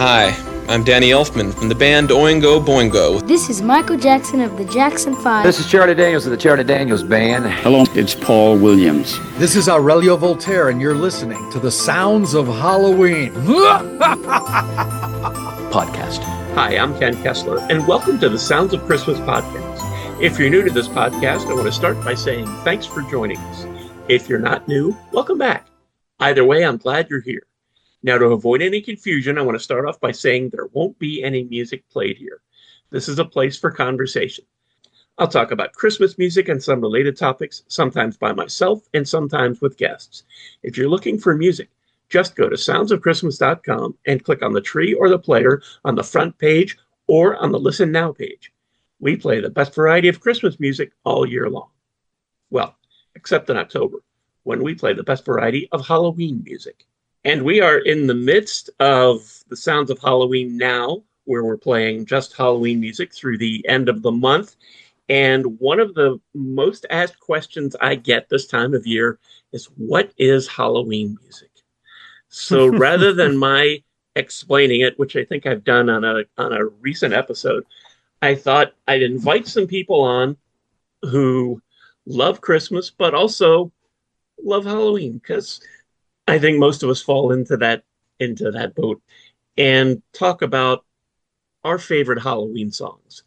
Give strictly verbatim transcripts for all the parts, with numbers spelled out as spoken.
Hi, I'm Danny Elfman from the band Oingo Boingo. This is Michael Jackson of the Jackson Five. This is Charlie Daniels of the Charlie Daniels Band. Hello, it's Paul Williams. This is Aurelio Voltaire, and you're listening to the Sounds of Halloween podcast. Hi, I'm Ken Kessler, and welcome to the Sounds of Christmas podcast. If you're new to this podcast, I want to start by saying thanks for joining us. If you're not new, welcome back. Either way, I'm glad you're here. Now, to avoid any confusion, I want to start off by saying there won't be any music played here. This is a place for conversation. I'll talk about Christmas music and some related topics, sometimes by myself and sometimes with guests. If you're looking for music, just go to sounds of christmas dot com and click on the tree or the player on the front page or on the Listen Now page. We play the best variety of Christmas music all year long. Well, except in October, when we play the best variety of Halloween music. And we are in the midst of the Sounds of Halloween now, where we're playing just Halloween music through the end of the month. And one of the most asked questions I get this time of year is, what is Halloween music? So rather than my explaining it, which I think I've done on a on a recent episode, I thought I'd invite some people on who love Christmas, but also love Halloween, because I think most of us fall into that into that boat, and talk about our favorite Halloween songs.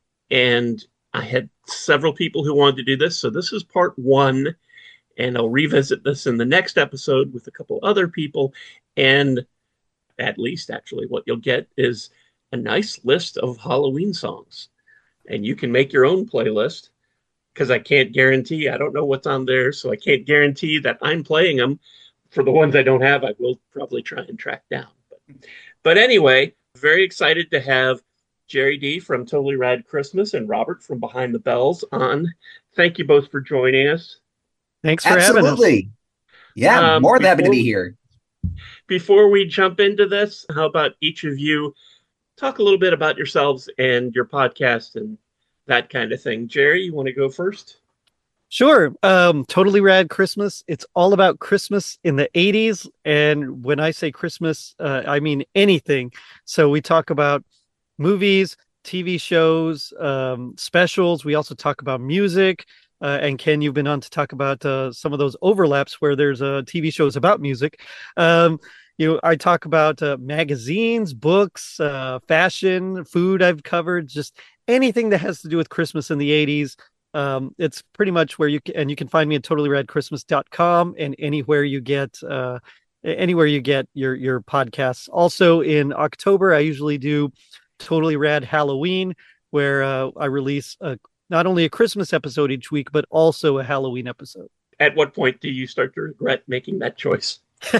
And I had several people who wanted to do this, so this is part one, and I'll revisit this in the next episode with a couple other people. And at least, actually, what you'll get is a nice list of Halloween songs, and you can make your own playlist, because I can't guarantee, I don't know what's on there, so I can't guarantee that I'm playing them. For the ones I don't have, I will probably try and track down. But, but anyway, very excited to have Jerry D from Totally Rad Christmas and Robert from Behind the Bells on. Thank you both for joining us. Thanks for Absolutely. having us. Yeah, Um, more than happy to before be we- here. Before we jump into this, how about each of you talk a little bit about yourselves and your podcast and that kind of thing. Jerry, you want to go first? Sure. Um, Totally Rad Christmas. It's all about Christmas in the eighties. And when I say Christmas, uh, I mean anything. So we talk about movies, T V shows, um, specials. We also talk about music. Uh, and Ken, you've been on to talk about uh, some of those overlaps where there's uh, T V shows about music. Um, you know, I talk about uh, magazines, books, uh, fashion, food I've covered, just anything that has to do with Christmas in the eighties. Um, it's pretty much where you can, and you can find me at totally rad christmas dot com and anywhere you get, uh, anywhere you get your, your podcasts. Also in October, I usually do Totally Rad Halloween, where, uh, I release a, not only a Christmas episode each week, but also a Halloween episode. At what point do you start to regret making that choice?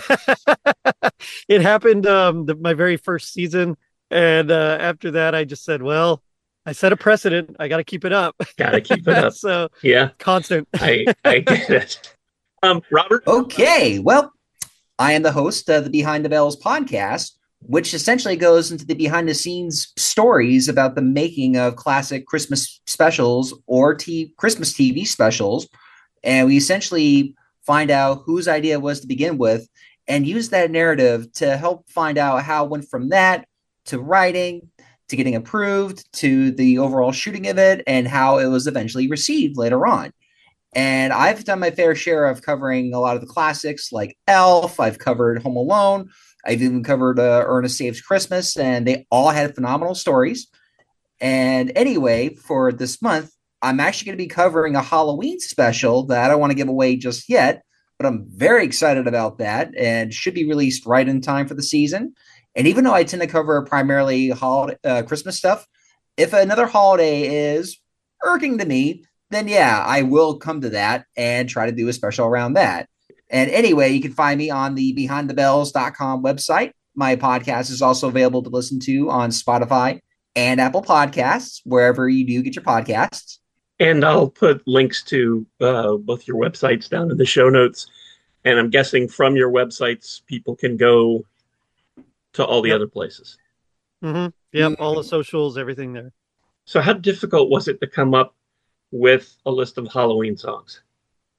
It happened, um, the, my very first season. And, uh, after that, I just said, well, I set a precedent. I got to keep it up. Got to keep it up. So yeah, constant. I, I get it. Um, Robert? Okay, well, I am the host of the Behind the Bells podcast, which essentially goes into the behind the scenes stories about the making of classic Christmas specials or t- Christmas T V specials. And we essentially find out whose idea was to begin with and use that narrative to help find out how it went from that to writing, to getting approved, to the overall shooting of it, and how it was eventually received later on. And I've done my fair share of covering a lot of the classics like Elf. I've covered Home Alone. I've even covered uh, Ernest Saves Christmas, and they all had phenomenal stories. And anyway, for this month, I'm actually going to be covering a Halloween special that I don't want to give away just yet, but I'm very excited about that and should be released right in time for the season. And even though I tend to cover primarily holiday, uh, Christmas stuff, if another holiday is irking to me, then yeah, I will come to that and try to do a special around that. And anyway, you can find me on the behind the bells dot com website. My podcast is also available to listen to on Spotify and Apple Podcasts, wherever you do get your podcasts. And I'll put links to uh, both your websites down in the show notes. And I'm guessing from your websites, people can go to all the Yep. other places. Mm-hmm. Yep, all the socials, everything there. So how difficult was it to come up with a list of Halloween songs?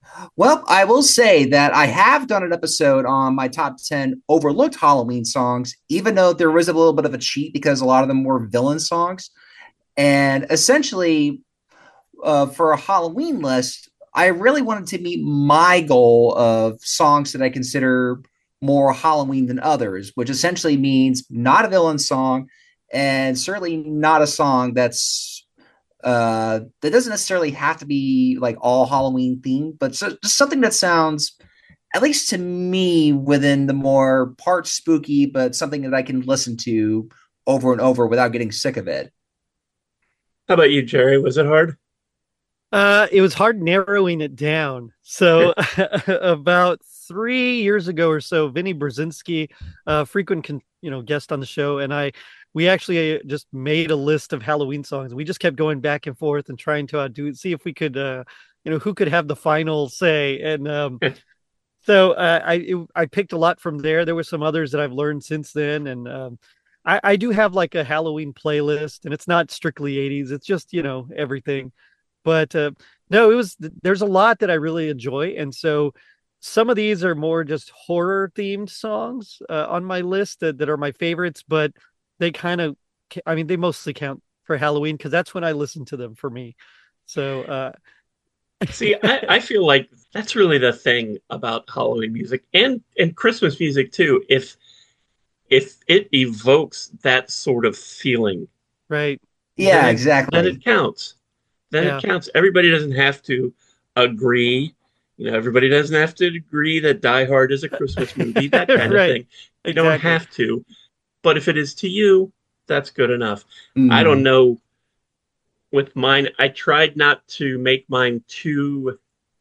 Well, I will say that I have done an episode on my top ten overlooked Halloween songs, even though there was a little bit of a cheat because a lot of them were villain songs. And essentially, uh, for a Halloween list, I really wanted to meet my goal of songs that I consider more Halloween than others, which essentially means not a villain song and certainly not a song that's uh, that doesn't necessarily have to be like all Halloween themed, but so, just something that sounds, at least to me, within the more part spooky, but something that I can listen to over and over without getting sick of it. How about you, Jerry? Was it hard? Uh, it was hard narrowing it down. So about three years ago or so, Vinny Brzezinski, uh, frequent con- you know guest on the show, and I, we actually just made a list of Halloween songs. We just kept going back and forth and trying to uh, do see if we could, uh, you know, who could have the final say. And um, so uh, I it, I picked a lot from there. There were some others that I've learned since then, and um, I, I do have like a Halloween playlist, and it's not strictly eighties. It's just, you know, everything. But uh, no, it was there's a lot that I really enjoy, and so some of these are more just horror themed songs uh, on my list that, that are my favorites, but they kind of, I mean, they mostly count for Halloween because that's when I listen to them for me. So, uh... see, I, I feel like that's really the thing about Halloween music and and Christmas music too. If if it evokes that sort of feeling, right? Yeah, then, exactly. Then it counts. Then Yeah. it counts. Everybody doesn't have to agree. You know, everybody doesn't have to agree that Die Hard is a Christmas movie, that kind Right. of thing. You Exactly. don't have to. But if it is to you, that's good enough. Mm. I don't know. With mine, I tried not to make mine too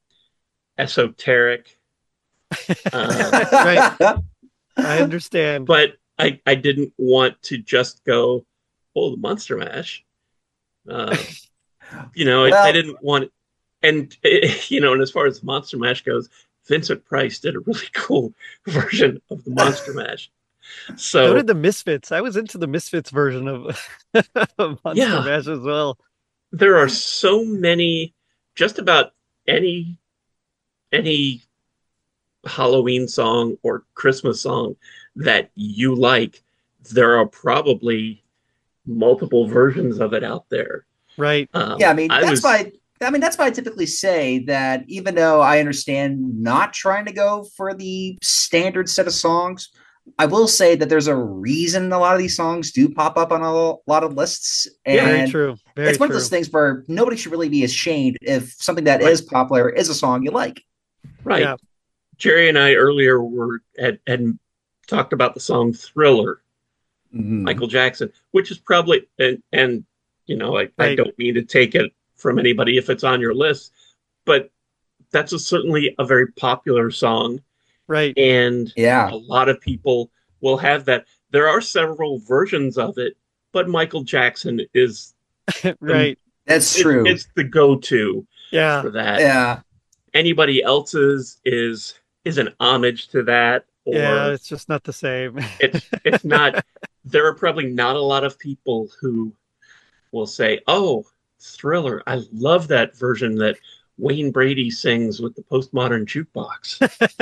esoteric. Uh, Right. I understand. but I, I didn't want to just go, oh, the Monster Mash. Uh, you know, Well- I, I didn't want, and you know, and as far as Monster Mash goes, Vincent Price did a really cool version of the Monster Mash. So, So did the Misfits. I was into the Misfits version of, of Monster Yeah. Mash as well. there are so many, just about any any Halloween song or Christmas song that you like, there are probably multiple versions of it out there. Right. Um, Yeah, I mean, that's was, why I mean that's why I typically say that even though I understand not trying to go for the standard set of songs, I will say that there's a reason a lot of these songs do pop up on a lot of lists. And Yeah, Very true. Very it's one true. of those things where nobody should really be ashamed if something that Right. is popular is a song you like. right. Yeah. Jerry and I earlier were had, had talked about the song Thriller, Mhm. Michael Jackson, which is probably, and, and you know, I, I Right. don't mean to take it from anybody if it's on your list, but that's a, certainly a very popular song. Right. And Yeah. a lot of people will have that. There are several versions of it, but Michael Jackson is Right. That's it- true. it's the go-to Yeah. for that. yeah. Anybody else's is is an homage to that, or Yeah. It's just not the same. it's it's not. There are probably not a lot of people who will say, "Oh, Thriller, I love that version that Wayne Brady sings with the postmodern jukebox."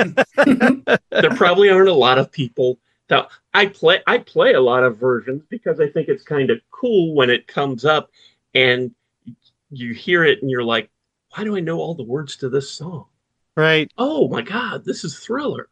There probably aren't a lot of people that I play. I play a lot of versions because I think it's kind of cool when it comes up and you hear it and you're like, "Why do I know all the words to this song?" Right. Oh my God, this is Thriller.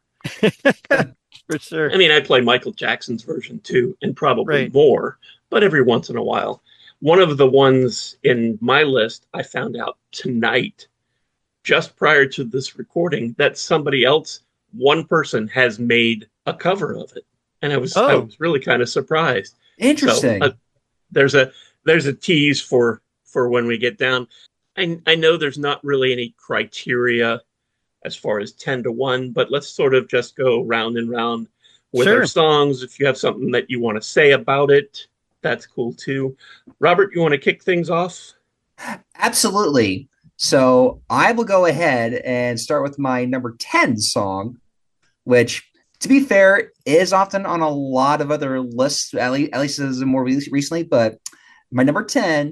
For sure. I mean, I play Michael Jackson's version too, and probably Right. more, but every once in a while. One of the ones in my list, I found out tonight, just prior to this recording, that somebody else, one person, has made a cover of it, and I was I Oh. was really kind of surprised. Interesting. So, uh, there's a there's a tease for for when we get down. I I know there's not really any criteria as far as ten to one, but let's sort of just go round and round with Sure. our songs. If you have something that you want to say about it, that's cool too. Robert, you want to kick things off? Absolutely. So I will go ahead and start with my number ten song, which, to be fair, is often on a lot of other lists, at least, at least as more re- recently. But my number ten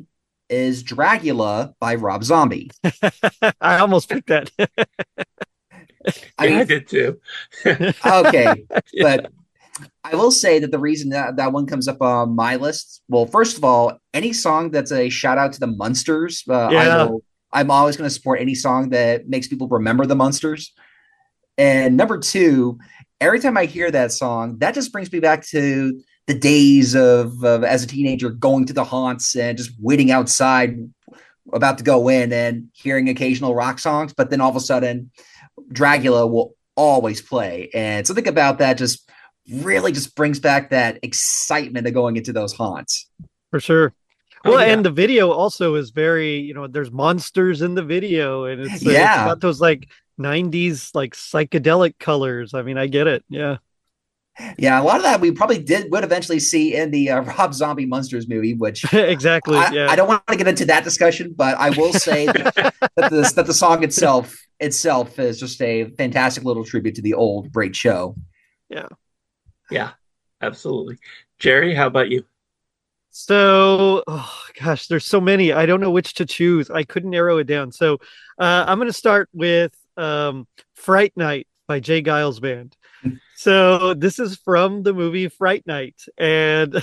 is Dragula by Rob Zombie. I almost picked that. I, yeah, mean, I did too. okay, Yeah. but I will say that the reason that that one comes up on my list, well, first of all, any song that's a shout out to the Munsters, uh, I Yeah. will. I'm always going to support any song that makes people remember the Munsters. And number two, every time I hear that song, that just brings me back to the days of, of as a teenager going to the haunts and just waiting outside, about to go in and hearing occasional rock songs. But then all of a sudden, Dragula will always play, and something about that just really just brings back that excitement of going into those haunts. For sure. Oh, Well, yeah. and the video also is very, you know, there's monsters in the video, and it's, uh, Yeah. it's got those like nineties like psychedelic colors. I mean, I get it. Yeah. Yeah, a lot of that we probably did would eventually see in the uh, Rob Zombie Monsters movie, which Exactly. I, Yeah. I don't want to get into that discussion, but I will say that, that, the, that the song itself itself is just a fantastic little tribute to the old great show. Yeah, absolutely. Jerry, how about you? So, oh, gosh, there's so many. I don't know which to choose. I couldn't narrow it down. So, uh, I'm going to start with um, Fright Night by Jay Giles Band. So, this is from the movie Fright Night. And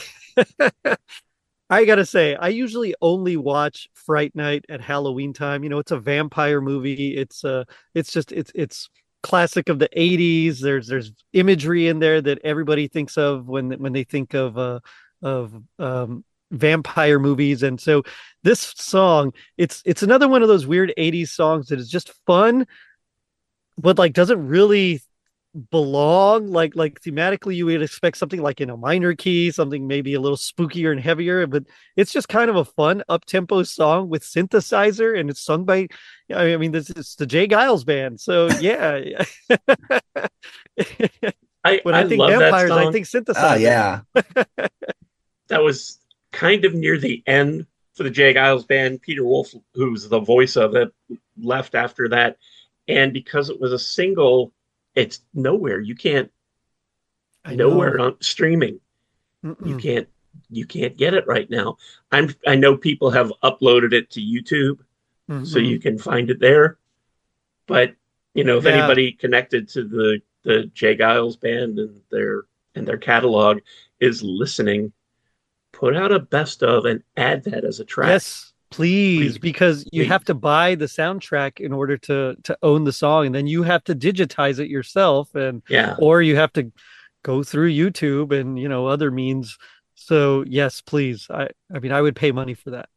I got to say, I usually only watch Fright Night at Halloween time. You know, it's a vampire movie. It's uh, it's just it's it's classic of the eighties. There's there's imagery in there that everybody thinks of when when they think of uh of um vampire movies. And so this song, it's it's another one of those weird eighties songs that is just fun, but like doesn't really belong like like thematically. You would expect something like in a minor key, something maybe a little spookier and heavier, but it's just kind of a fun up-tempo song with synthesizer, and it's sung by, I mean, this is the Jay Giles Band. So yeah. I, When I, I think love that vampires, I song. think synthesizer. Oh, yeah. That was kind of near the end for the Jay Giles Band. Peter Wolf, who's the voice of it, left after that. And because it was a single, it's nowhere. You can't, I know. nowhere on streaming. You Mm-mm. can't, you can't get it right now. I'm, I know people have uploaded it to YouTube, so Mhm. you can find it there. But, you know, if Yeah. anybody connected to the, the Jay Giles Band and their, and their catalog is listening, put out a best of and add that as a track. Yes, please, Please. because you Please. have to buy the soundtrack in order to to own the song, and then you have to digitize it yourself, and Yeah. or you have to go through YouTube and, you know, other means. So yes, please. I I mean, I would pay money for that.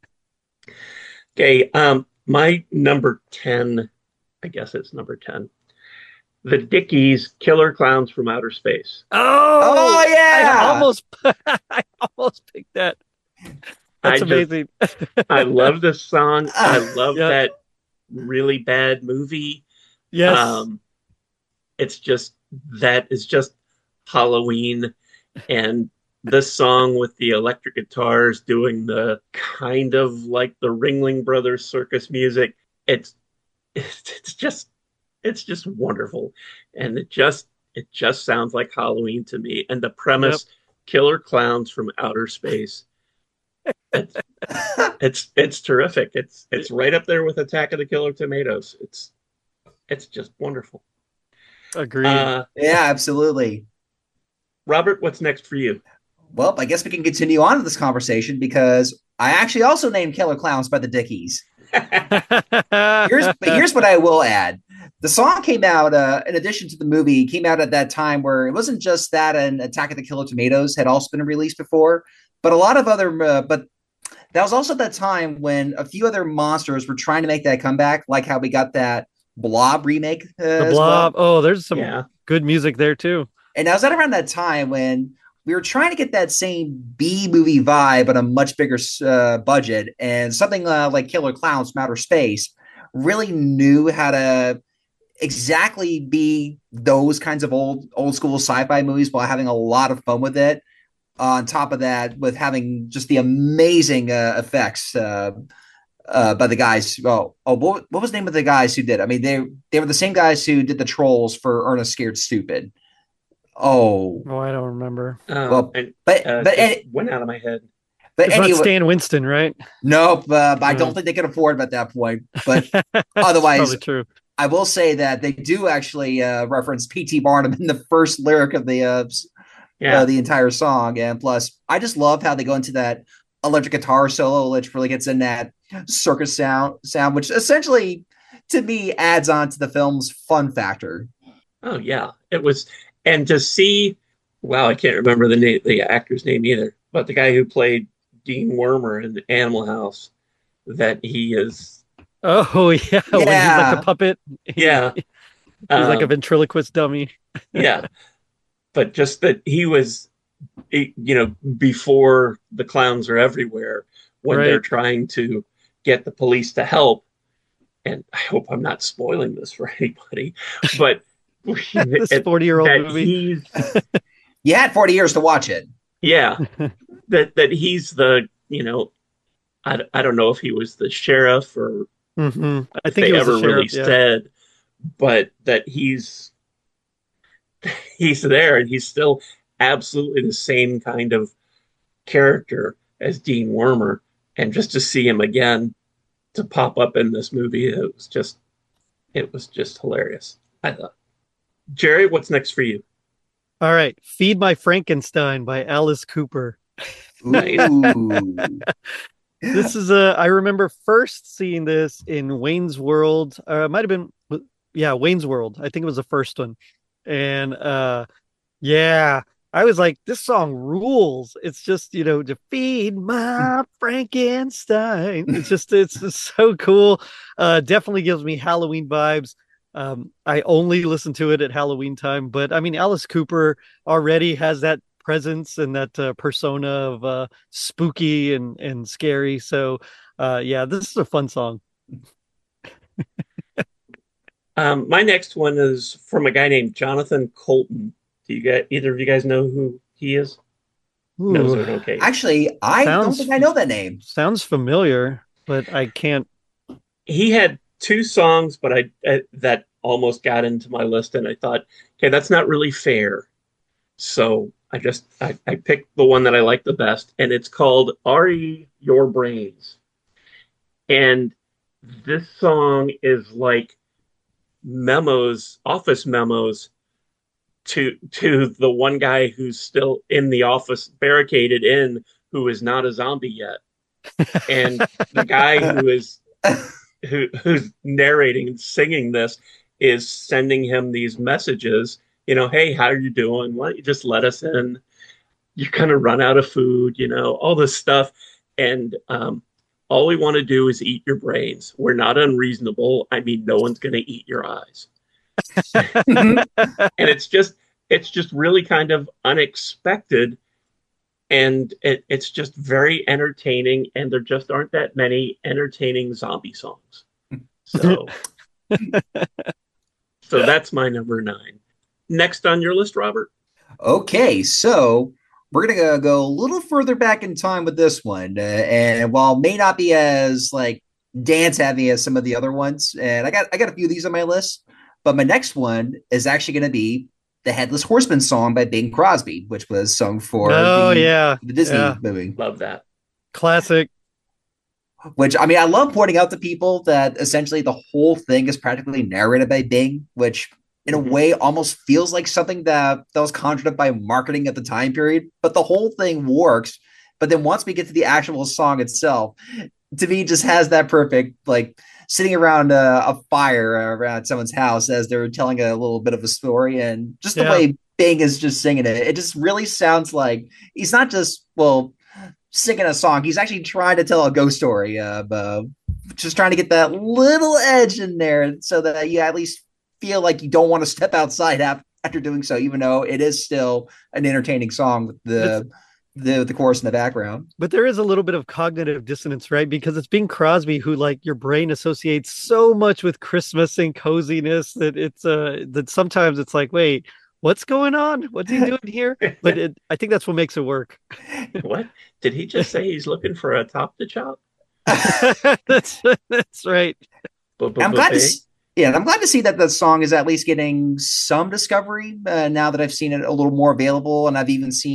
Okay. Um, my number ten, I guess it's number ten. The Dickies, Killer Clowns from Outer Space. Oh, Oh, yeah. I almost I almost picked that. That's I just- amazing. I love this song. I love Yeah. that really bad movie. Yes. Um, it's just, that is just Halloween. And this song with the electric guitars doing the kind of like the Ringling Brothers circus music. It's, it's, it's just, it's just wonderful. And it just, it just sounds like Halloween to me. And the premise, Killer Clowns from Outer Space. It's, it's, it's terrific. It's, it's right up there with Attack of the Killer Tomatoes. It's, it's just wonderful. Agreed. Uh, Yeah, absolutely. Robert, what's next for you? Well, I guess we can continue on with this conversation because I actually also named Killer Clowns by the Dickies. Here's, but here's what I will add. The song came out, uh, in addition to the movie, came out at that time where it wasn't just that and Attack of the Killer Tomatoes had also been released before, but a lot of other, uh, but that was also that time when a few other monsters were trying to make that comeback, like how we got that Blob remake. Uh, The as well. Blob. Oh, there's some Yeah. good music there too. And I was at around that time when we were trying to get that same B movie vibe on a much bigger uh, budget, and something uh, like Killer Clowns from Outer Space really knew how to exactly be those kinds of old old school sci-fi movies while having a lot of fun with it. On top of that, with having just the amazing uh, effects uh, uh, by the guys. Oh, oh, what, what was the name of the guys who did it? I mean, they they were the same guys who did the trolls for Ernest Scared Stupid. Oh, Oh, I don't remember. Um, Well, and, but uh, but it and, went out of my head. But It's anyway, not Stan Winston, right? nope. Uh, I don't Mm. think they can afford him at that point. But That's otherwise, probably true. I will say that they do actually uh, reference P T. Barnum in the first lyric of the uh, Yeah. uh, the entire song, and plus, I just love how they go into that electric guitar solo, which really gets in that circus sound, sound, which essentially, to me, adds on to the film's fun factor. Oh yeah, it was, and to see, wow, I can't remember the name, the actor's name either, but the guy who played Dean Wormer in the Animal House, that he is, Oh yeah, when he's Yeah. like a puppet. yeah, He's like a um, ventriloquist dummy. yeah, but just that he was, you know, before the clowns are everywhere when they're Right. trying to get the police to help, and I hope I'm not spoiling this for anybody, but This it- forty-year-old that movie. he's You had forty years to watch it. yeah that that he's the, you know, I, I don't know if he was the sheriff or hmm I if think they he was ever the sheriff. really Yeah. said, but that he's he's there and he's still absolutely the same kind of character as Dean Wormer, and just to see him again to pop up in this movie, it was just it was just hilarious, I thought. Jerry, what's next for you? All right, "Feed My Frankenstein" by Alice Cooper. Nice. Ooh. This is a. I remember first seeing this in Wayne's World. Uh, it might have been, yeah, Wayne's World. I think it was the first one, and uh, yeah, I was like, this song rules. It's just, you know, to feed my Frankenstein. It's just, it's, it's so cool. Uh, definitely gives me Halloween vibes. Um, I only listen to it at Halloween time, but I mean, Alice Cooper already has that presence and that uh, persona of uh, spooky and, and scary. So, uh, yeah, this is a fun song. Um, my next one is from a guy named Jonathan Colton. Do you get either of you guys know who he is? No, Ooh, so okay. Actually, I don't Sounds- think I know that name. sounds familiar, but I can't. He had two songs, but I, I that almost got into my list, and I thought, okay, that's not really fair. So I just I, I picked the one that I like the best, and it's called "Are Ye Your Brains?" And this song is like memos, office memos to to the one guy who's still in the office, barricaded in, who is not a zombie yet, and the guy who is who who's narrating and singing this is sending him these messages. You know, hey, how are you doing? Why don't you just let us in? You're gonna run out of food. You know, all this stuff, and um, all we want to do is eat your brains. We're not unreasonable. I mean, no one's gonna eat your eyes. And it's just it's just really kind of unexpected, and it, it's just very entertaining, and there just aren't that many entertaining zombie songs. So so that's my number nine. Next on your list, Robert? Okay, so we're gonna go a little further back in time with this one, uh, and while it may not be as like dance heavy as some of the other ones, and I got I got a few of these on my list, but my next one is actually going to be the Headless Horseman song by Bing Crosby, which was sung for Oh, the, yeah. the Disney Yeah. movie. Love that. Classic. Which, I mean, I love pointing out to people that essentially the whole thing is practically narrated by Bing, which in a Mhm. way almost feels like something that, that was conjured up by marketing at the time period. But the whole thing works. But then once we get to the actual song itself, to me, it just has that perfect, like, sitting around a, a fire around someone's house as they're telling a little bit of a story. And just the Yeah. way Bing is just singing it, it just really sounds like he's not just, well, singing a song. He's actually trying to tell a ghost story, uh, uh, just trying to get that little edge in there so that you at least feel like you don't want to step outside after doing so, even though it is still an entertaining song with the the, the chorus in the background. But there is a little bit of cognitive dissonance, right? Because it's Bing Crosby who, like, your brain associates so much with Christmas and coziness that it's uh that sometimes it's like, wait, what's going on? What's he doing here? But it, I think that's what makes it work. What? Did he just say he's looking for a top to chop? that's that's right. I'm glad to see, yeah, I'm glad to see that the song is at least getting some discovery uh, now that I've seen it a little more available, and I've even seen a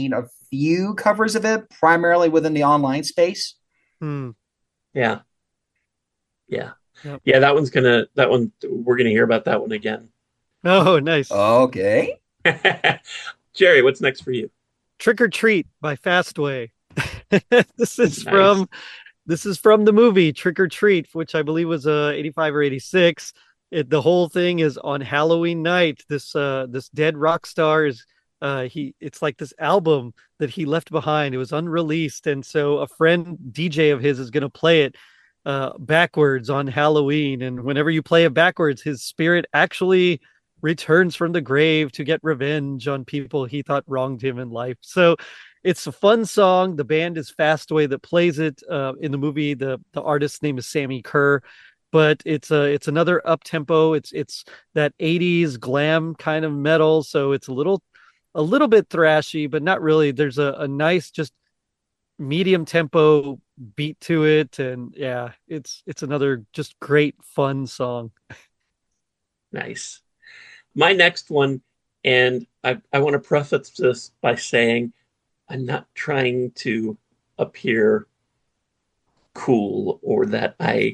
few covers of it, primarily within the online space. Hmm. Yeah. Yeah. Yep. Yeah, that one's gonna that one we're gonna hear about that one again. Oh, nice. Okay. Jerry, what's next for you? Trick or Treat by Fastway. This is Nice. from this is from the movie Trick or Treat, which I believe was uh eighty-five or eighty-six. It, the whole thing is on Halloween night. This uh this dead rock star is uh he it's like this album that he left behind. It was unreleased, and so a friend D J of his is going to play it uh backwards on Halloween, and whenever you play it backwards, his spirit actually returns from the grave to get revenge on people he thought wronged him in life. So it's a fun song. The band is Fastway that plays it. Uh, in the movie, the the artist's name is Sammy Kerr, but it's a it's another up tempo. It's it's that eighties glam kind of metal. So it's a little a little bit thrashy, but not really. There's a, a nice just medium tempo beat to it, and yeah, it's it's another just great fun song. Nice. My next one, and I, I want to preface this by saying I'm not trying to appear cool or that I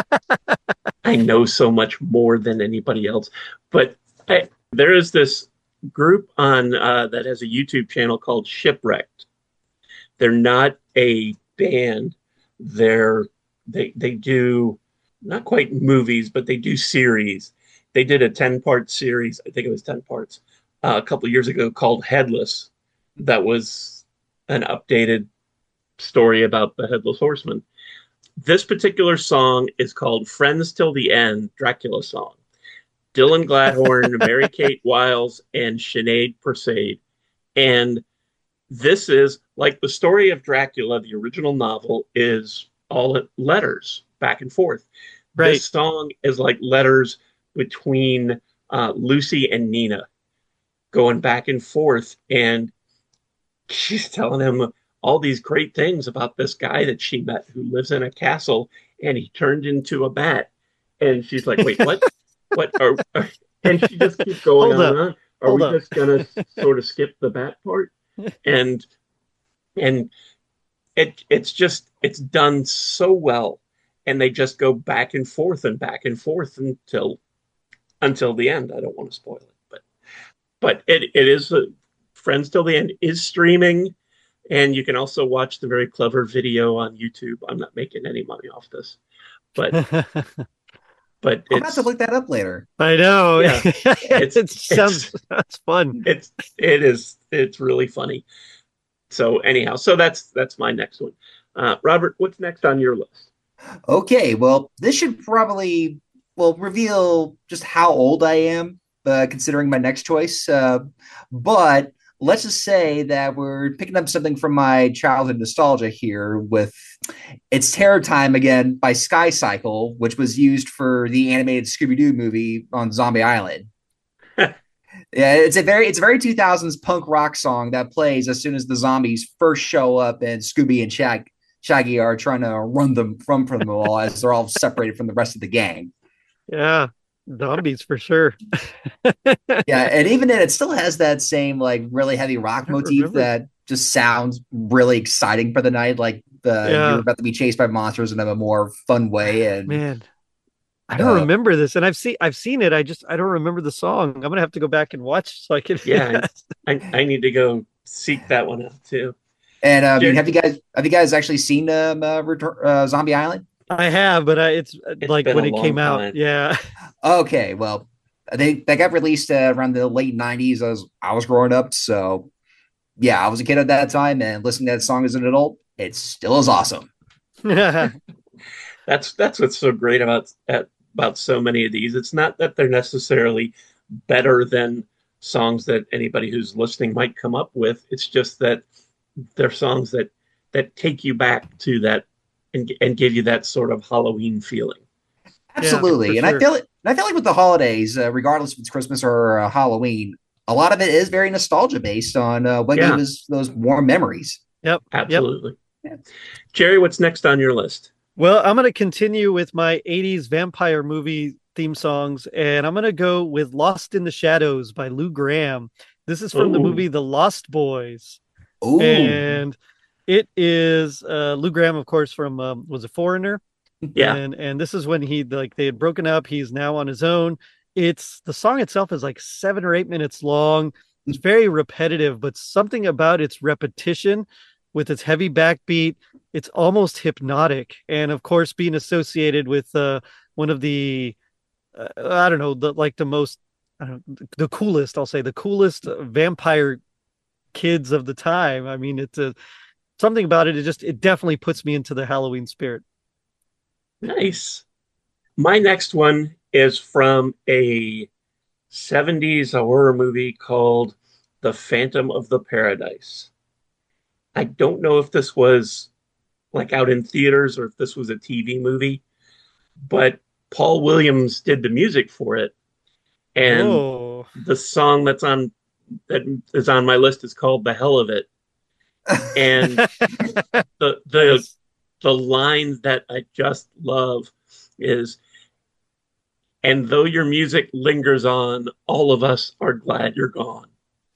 I know so much more than anybody else, but I, there is this group on uh, that has a YouTube channel called Shipwrecked. They're not a band. They're they they do not quite movies, but they do series. They did a ten-part series, I think it was ten parts, uh, a couple of years ago called Headless. That was an updated story about the Headless Horseman. This particular song is called Friends Till the End, Dracula Song. Dylan Gladhorn, Mary-Kate Wiles, and Sinead Persaid. And this is, like the story of Dracula, the original novel, is all letters back and forth. Right. This song is like letters between uh, Lucy and Nina going back and forth. And she's telling him all these great things about this guy that she met who lives in a castle and he turned into a bat. And she's like, wait, what? What? Are, are, and she just keeps going Hold on up. and on. Are Hold we up. just going to sort of skip the bat part? And, and it, it's just, it's done so well. And they just go back and forth and back and forth until until the end. I don't want to spoil it, but but it, it is uh, Friends Till the End is streaming, and you can also watch the very clever video on YouTube. I'm not making any money off this, but but I'm about it's to look that up later. I know. Yeah. it It's- sounds that's fun. it's it is it's really funny. So anyhow, so that's that's my next one. Uh, Robert, what's next on your list? Okay, well, this should probably well reveal just how old I am, uh, considering my next choice. Uh, but let's just say that we're picking up something from my childhood nostalgia here with It's Terror Time Again by Sky Cycle, which was used for the animated Scooby-Doo movie on Zombie Island. Yeah, it's a very it's a very two thousands punk rock song that plays as soon as the zombies first show up and Scooby and Shag Shaggy are trying to run them from from them all as they're all separated from the rest of the gang. Yeah, zombies for sure. Yeah, and even then, it still has that same like really heavy rock I motif remember. that just sounds really exciting for the night. Like the Yeah. you're about to be chased by monsters in a more fun way. And Man, I don't Uh, remember this, and I've seen I've seen it. I just I don't remember the song. I'm gonna have to go back and watch so I can. Yeah, I, I need to go seek that one out too. and um, Jared- have you guys have you guys actually seen um, uh, Return, uh, Zombie Island? I have, but I, it's, uh, It's like been when a it came long out. time. Yeah, Okay, well, they they got released uh, around the late nineties as I was growing up. So yeah, I was a kid at that time, and listening to that song as an adult, it still is awesome. That's that's what's so great about at, about so many of these. It's not that they're necessarily better than songs that anybody who's listening might come up with. It's just that they're songs that that take you back to that and and give you that sort of Halloween feeling. Absolutely, for and sure. I feel it. And I feel like with the holidays, uh, regardless if it's Christmas or uh, Halloween, a lot of it is very nostalgia based on uh, what Yeah. gave us those warm memories. yep. Absolutely. Yeah. Jerry, what's next on your list? Well, I'm gonna continue with my eighties vampire movie theme songs, and I'm gonna go with "Lost in the Shadows" by Lou Gramm. This is from the Ooh. movie The Lost Boys. Ooh. And it is uh, Lou Graham, of course, from um, was a Foreigner. Yeah. And and this is when he like they had broken up. He's now on his own. It's the song itself is like seven or eight minutes long. It's very repetitive, but something about its repetition with its heavy backbeat, it's almost hypnotic. And of course, being associated with uh, one of the uh, I don't know, the like the most I don't know, the coolest, I'll say the coolest vampire kids of the time. I mean, it's a something about it. It just it definitely puts me into the Halloween spirit. Nice. My next one is from a seventies horror movie called The Phantom of the Paradise. I don't know if this was like out in theaters or if this was a T V movie, but Paul Williams did the music for it. And oh. the song that's on that is on my list is called The Hell of It. And the the Nice. the line that I just love is, and though your music lingers on, all of us are glad you're gone.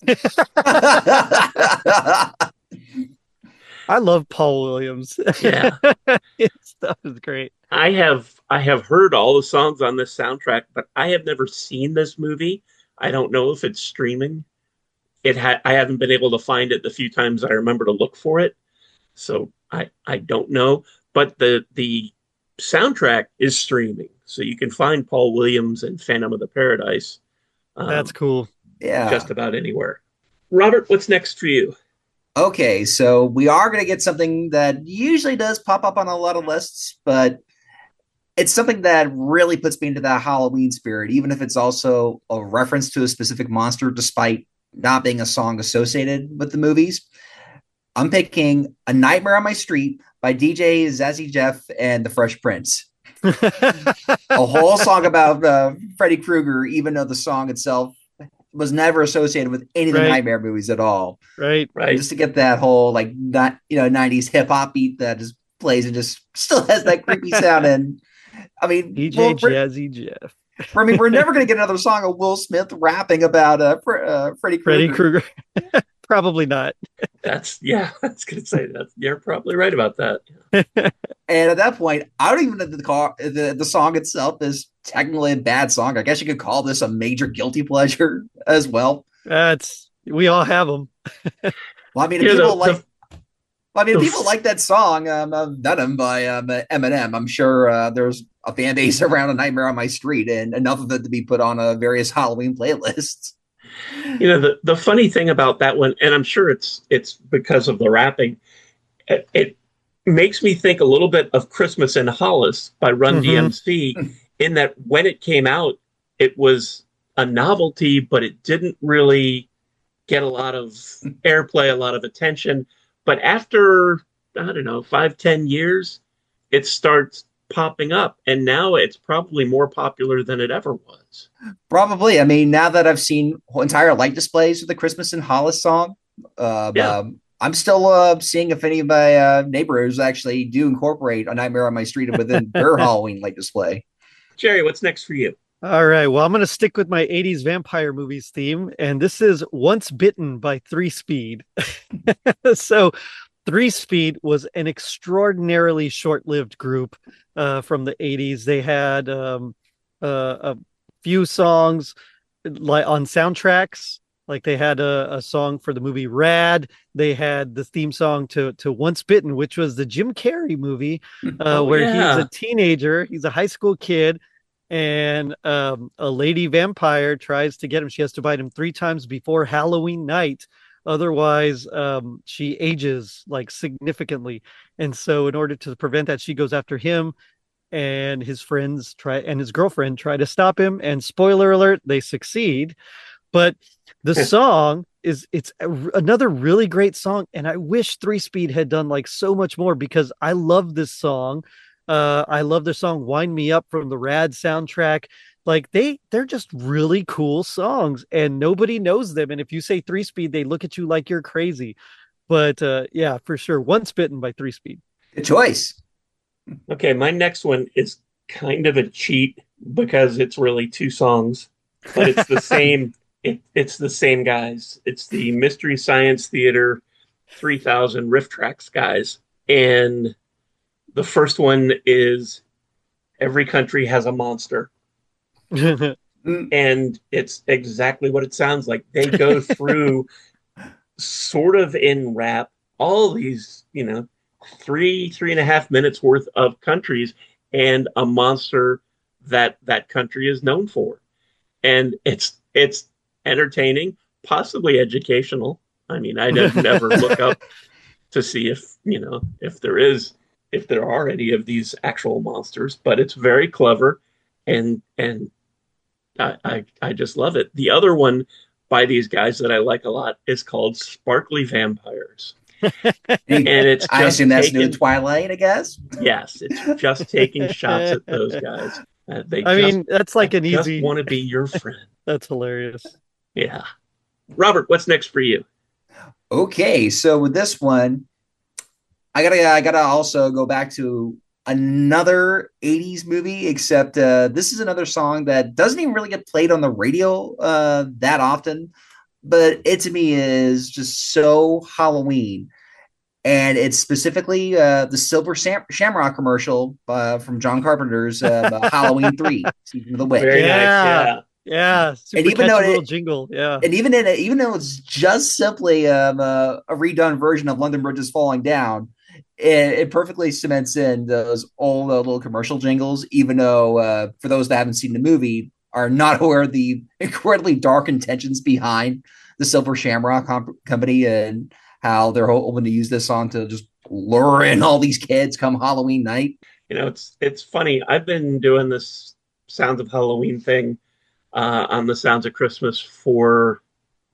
I love Paul Williams. Yeah. His stuff is great. I have I have heard all the songs on this soundtrack, but I have never seen this movie. I don't know if it's streaming. It ha- I haven't been able to find it the few times I remember to look for it. So I, I don't know. But the the soundtrack is streaming. So you can find Paul Williams and Phantom of the Paradise. Um, That's cool. Yeah. just about anywhere. Robert, what's next for you? Okay, so we are going to get something that usually does pop up on a lot of lists, but it's something that really puts me into that Halloween spirit, even if it's also a reference to a specific monster, despite not being a song associated with the movies. I'm picking A Nightmare on My Street by D J Zazzy Jeff and the Fresh Prince. A whole song about uh, Freddy Krueger, even though the song itself was never associated with any of the Right. Nightmare movies at all. Right. Right. Just to get that whole like not you know nineties hip hop beat that just plays and just still has that creepy sound. And I mean, D J well, for- Jazzy Jeff. I mean, we're never going to get another song of Will Smith rapping about uh, Fre- uh Freddy Krueger. Freddy Krueger. Probably not. That's yeah, I was gonna say that. You're probably right about that. And at that point, I don't even know that the car the, the song itself is technically a bad song. I guess you could call this a major guilty pleasure as well. That's we all have them. Well, I mean, if Yeah, the- people like the- well, I mean, if the- people like that song, um, uh, Venom by um, Eminem, I'm sure uh, there's a fan base around A Nightmare on My Street and enough of it to be put on uh, various Halloween playlists. You know, the, the funny thing about that one, and I'm sure it's it's because of the rapping, it, it makes me think a little bit of Christmas in Hollis by Run Mhm. D M C, in that when it came out, it was a novelty, but it didn't really get a lot of airplay, a lot of attention. But after, I don't know, five, ten years, it starts popping up. And now it's probably more popular than it ever was. Probably. I mean, now that I've seen entire light displays of the Christmas in Hollis song, uh, Yeah. um, I'm still uh, seeing if any of my uh, neighbors actually do incorporate A Nightmare on My Street within their Halloween light display. Jerry, what's next for you? All right. Well, I'm going to stick with my eighties vampire movies theme, and this is Once Bitten by Three Speed. So, Three Speed was an extraordinarily short-lived group uh, from the eighties. They had um, uh, a few songs like on soundtracks. Like they had a, a song for the movie Rad. They had the theme song to to Once Bitten, which was the Jim Carrey movie, uh, Oh, where yeah. he's a teenager. He's a high school kid. And um, a lady vampire tries to get him. She has to bite him three times before Halloween night. Otherwise, um, she ages like significantly. And so in order to prevent that, she goes after him, and his friends try and his girlfriend try to stop him. And spoiler alert, they succeed. But the song is it's a, another really great song. And I wish Three Speed had done like so much more, because I love this song. Uh, I love their song "Wind Me Up" from the Rad soundtrack. Like they, they're just really cool songs, and nobody knows them. And if you say Three Speed, they look at you like you're crazy. But uh, yeah, for sure, Once Bitten by Three Speed. Good choice. Okay, my next one is kind of a cheat because it's really two songs, but it's the same. It, it's the same guys. It's the Mystery Science Theater three thousand riff tracks guys. And the first one is every country has a monster. And it's exactly what it sounds like. They go through sort of in rap all these, you know, three, three and a half minutes worth of countries and a monster that that country is known for. And it's it's entertaining, possibly educational. I mean, I'd never look up to see if, you know, if there is, if there are any of these actual monsters, but it's very clever, and and I, I, I just love it. The other one by these guys that I like a lot is called Sparkly Vampires. And it's just I assume that's taking, new Twilight, I guess. Yes, it's just taking shots at those guys. Uh, they I just, mean, that's like an just easy. want to be your friend. That's hilarious. Yeah. Robert, what's next for you? Okay, so with this one, I gotta I gotta also go back to another eighties movie, except uh, this is another song that doesn't even really get played on the radio uh, that often, but it to me is just so Halloween. And it's specifically uh, the Silver Sam- Shamrock commercial uh, from John Carpenter's uh, Halloween three, Season of the Witch. Very Yeah. nice, yeah. Yeah, super And even catchy though it- little jingle. Yeah, And even in it, even though it's just simply um, uh, a redone version of London Bridge is Falling Down, it, it perfectly cements in those old uh, little commercial jingles. Even though, uh, for those that haven't seen the movie, are not aware of the incredibly dark intentions behind the Silver Shamrock comp- Company and how they're hoping to use this song to just lure in all these kids come Halloween night. You know, it's it's funny. I've been doing this Sounds of Halloween thing uh, on the Sounds of Christmas for,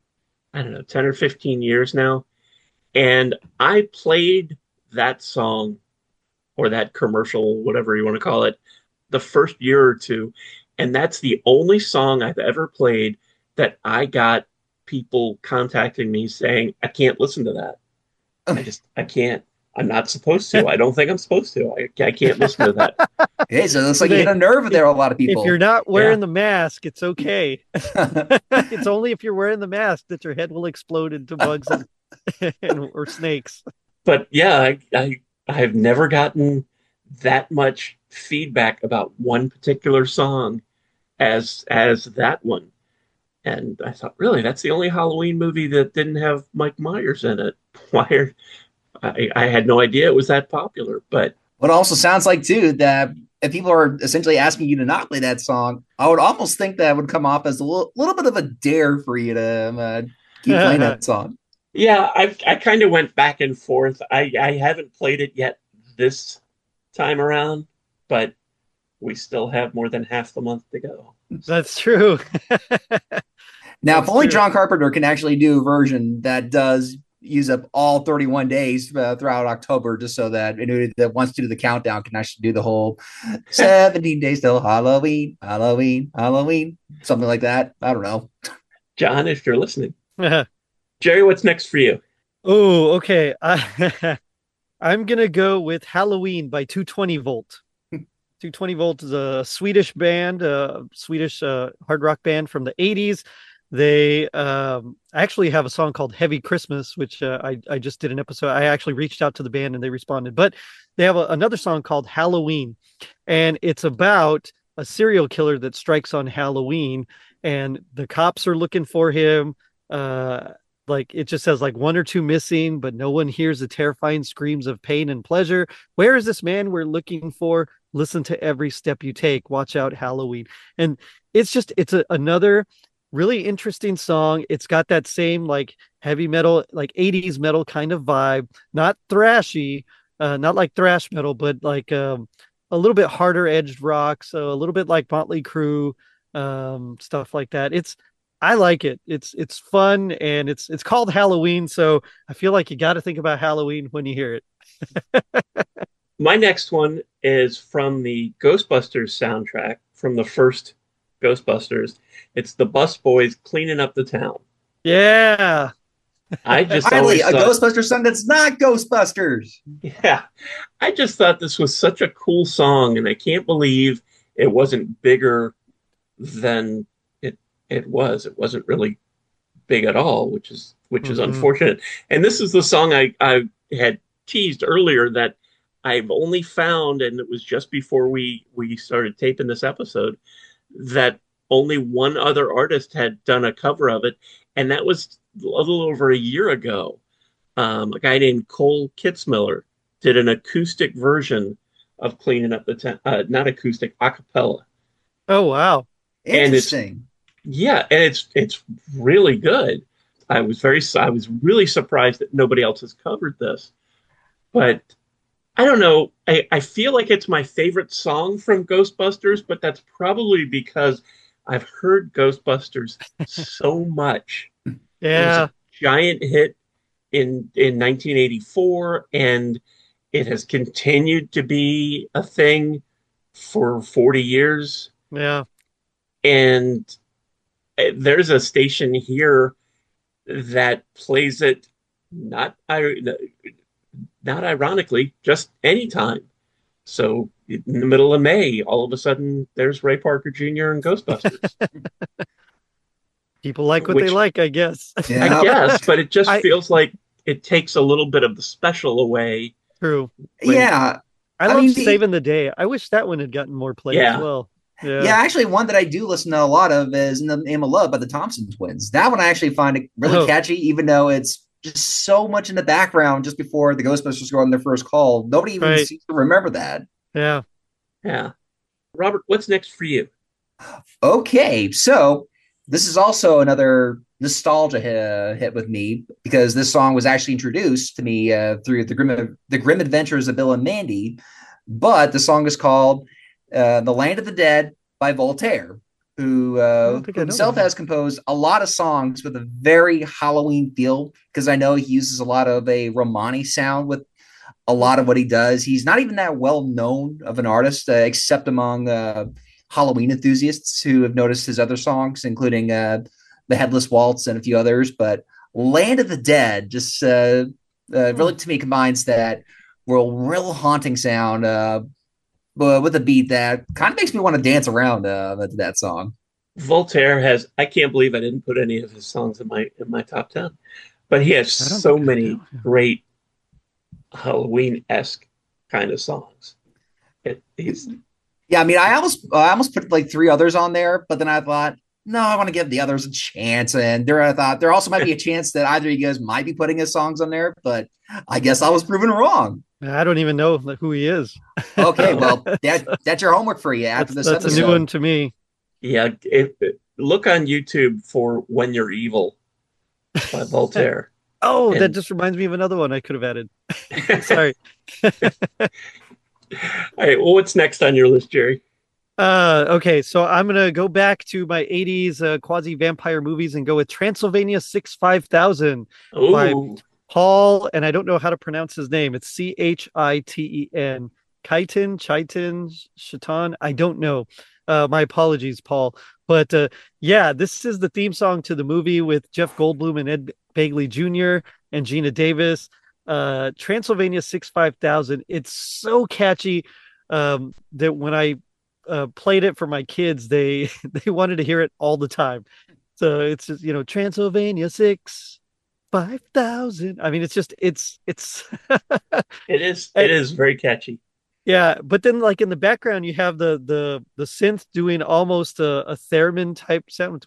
I don't know, ten or fifteen years now. And I played that song or that commercial, whatever you want to call it, the first year or two. And that's the only song I've ever played that I got people contacting me saying, I can't listen to that. I just, I can't. I'm not supposed to. I don't think I'm supposed to. I, I can't listen to that. Hey, so it looks like you hit a nerve with there a lot of people. if you're not wearing Yeah. the mask, it's okay. It's only if you're wearing the mask that your head will explode into bugs and, and or snakes. But yeah, I, I I've never gotten that much feedback about one particular song as as that one. And I thought, really, that's the only Halloween movie that didn't have Mike Myers in it. Why are, I, I had no idea it was that popular. But What also sounds like, too, that if people are essentially asking you to not play that song, I would almost think that would come off as a little, little bit of a dare for you to um, uh, keep playing that song. yeah, I I kind of went back and forth. I, I haven't played it yet this time around, but we still have more than half the month to go. That's true. Now, That's if only true. John Carpenter can actually do a version that does use up all thirty-one days uh, throughout October, just so that anybody that wants to do the countdown can actually do the whole seventeen days till Halloween, Halloween, Halloween, something like that. I don't know. John, if you're listening. Jerry, what's next for you? Oh, okay. I, I'm gonna go with Halloween by two twenty Volt. two twenty Volt is a Swedish band, a Swedish uh, hard rock band from the eighties. They um, actually have a song called Heavy Christmas, which uh, I, I just did an episode. I actually reached out to the band and they responded. But they have a, another song called Halloween, and it's about a serial killer that strikes on Halloween, and the cops are looking for him. Uh, like it just says like one or two missing, but no one hears the terrifying screams of pain and pleasure. Where is this man we're looking for? Listen to every step you take. Watch out, Halloween. And it's just, it's a, another really interesting song. It's got that same like heavy metal, like eighties metal kind of vibe, not thrashy, uh, not like thrash metal, but like um, a little bit harder edged rock. So a little bit like Motley Crue, um, stuff like that. It's, I like it. It's, it's fun, and it's, it's called Halloween. So I feel like you got to think about Halloween when you hear it. My next one is from the Ghostbusters soundtrack from the first Ghostbusters. It's the Bus Boys cleaning up the town. Yeah. I just Finally, always a thought, Ghostbusters song that's not Ghostbusters. yeah, I just thought this was such a cool song, and I can't believe it wasn't bigger than it it was. It wasn't really big at all, which is which is Mhm. unfortunate. And this is the song I, I had teased earlier that I've only found, and it was just before we, we started taping this episode, that only one other artist had done a cover of it, and that was a little over a year ago. Um, a guy named Cole Kitzmiller did an acoustic version of Cleaning Up the Town, uh, not acoustic, a cappella. Oh wow. And it's- Interesting. Yeah, and it's it's really good. I was very I was really surprised that nobody else has covered this. But I don't know. I, I feel like it's my favorite song from Ghostbusters, but that's probably because I've heard Ghostbusters so much. It was Yeah. a giant hit in in nineteen eighty-four, and it has continued to be a thing for forty years. Yeah. And uh, there's a station here that plays it not I not ironically, just anytime. So in the middle of May, all of a sudden there's Ray Parker Junior and Ghostbusters. People like what Which- they like, I guess. I guess, but it just I- feels like it takes a little bit of the special away. True. Yeah. I, I love mean, the- Saving the Day. I wish that one had gotten more play Yeah. as well. Yeah. Yeah, actually, one that I do listen to a lot of is In the Name of Love by the Thompson Twins. That one I actually find it really Oh. catchy, even though it's just so much in the background just before the Ghostbusters go on their first call. Nobody even Right. seems to remember that. Yeah. Yeah. Robert, what's next for you? Okay, so this is also another nostalgia hit, hit with me because this song was actually introduced to me uh, through the Grim, the Grim Adventures of Bill and Mandy, but the song is called uh, "The Land of the Dead" by Voltaire, who, uh, don't think I know himself that. has composed a lot of songs with a very Halloween feel because I know he uses a lot of a Romani sound with a lot of what he does. He's not even that well known of an artist, uh, except among uh, Halloween enthusiasts who have noticed his other songs, including uh, The Headless Waltz and a few others. But Land of the Dead just uh, uh, really, to me, combines that real, real haunting sound uh, but with a beat that kind of makes me want to dance around uh, to that song. Voltaire has, I can't believe I didn't put any of his songs in my in my top ten, but he has I don't so think I many do, yeah. great Halloween-esque kind of songs. It, he's Yeah, I mean, I almost, I almost put like three others on there, but then I thought, no, I want to give the others a chance. And there, I thought there also might be a chance that either of you guys might be putting his songs on there, but I guess I was proven wrong. I don't even know who he is. Okay, well, that that's your homework for you after That's, this that's a episode. new one to me. yeah. It, it- look on YouTube for "When You're Evil" by Voltaire. Oh, that And- just reminds me of another one I could have added. Sorry. All right. Well, what's next on your list, Jerry? Uh, okay, so I'm gonna go back to my eighties uh, quasi vampire movies and go with Transylvania six five thousand. By- Oh, Paul, and I don't know how to pronounce his name. It's C H I T E N. Chitin, Chitin, Chiton. I don't know. Uh, my apologies, Paul. But uh, yeah, this is the theme song to the movie with Jeff Goldblum and Ed Begley Junior and Gina Davis. Uh, Transylvania six five thousand. It's so catchy um, that when I uh, played it for my kids, they they wanted to hear it all the time. So it's just, you know, Transylvania six five thousand. I mean, it's just it's it's it is. It is very catchy. yeah. But then, like in the background, you have the the the synth doing almost a, a theremin type sound.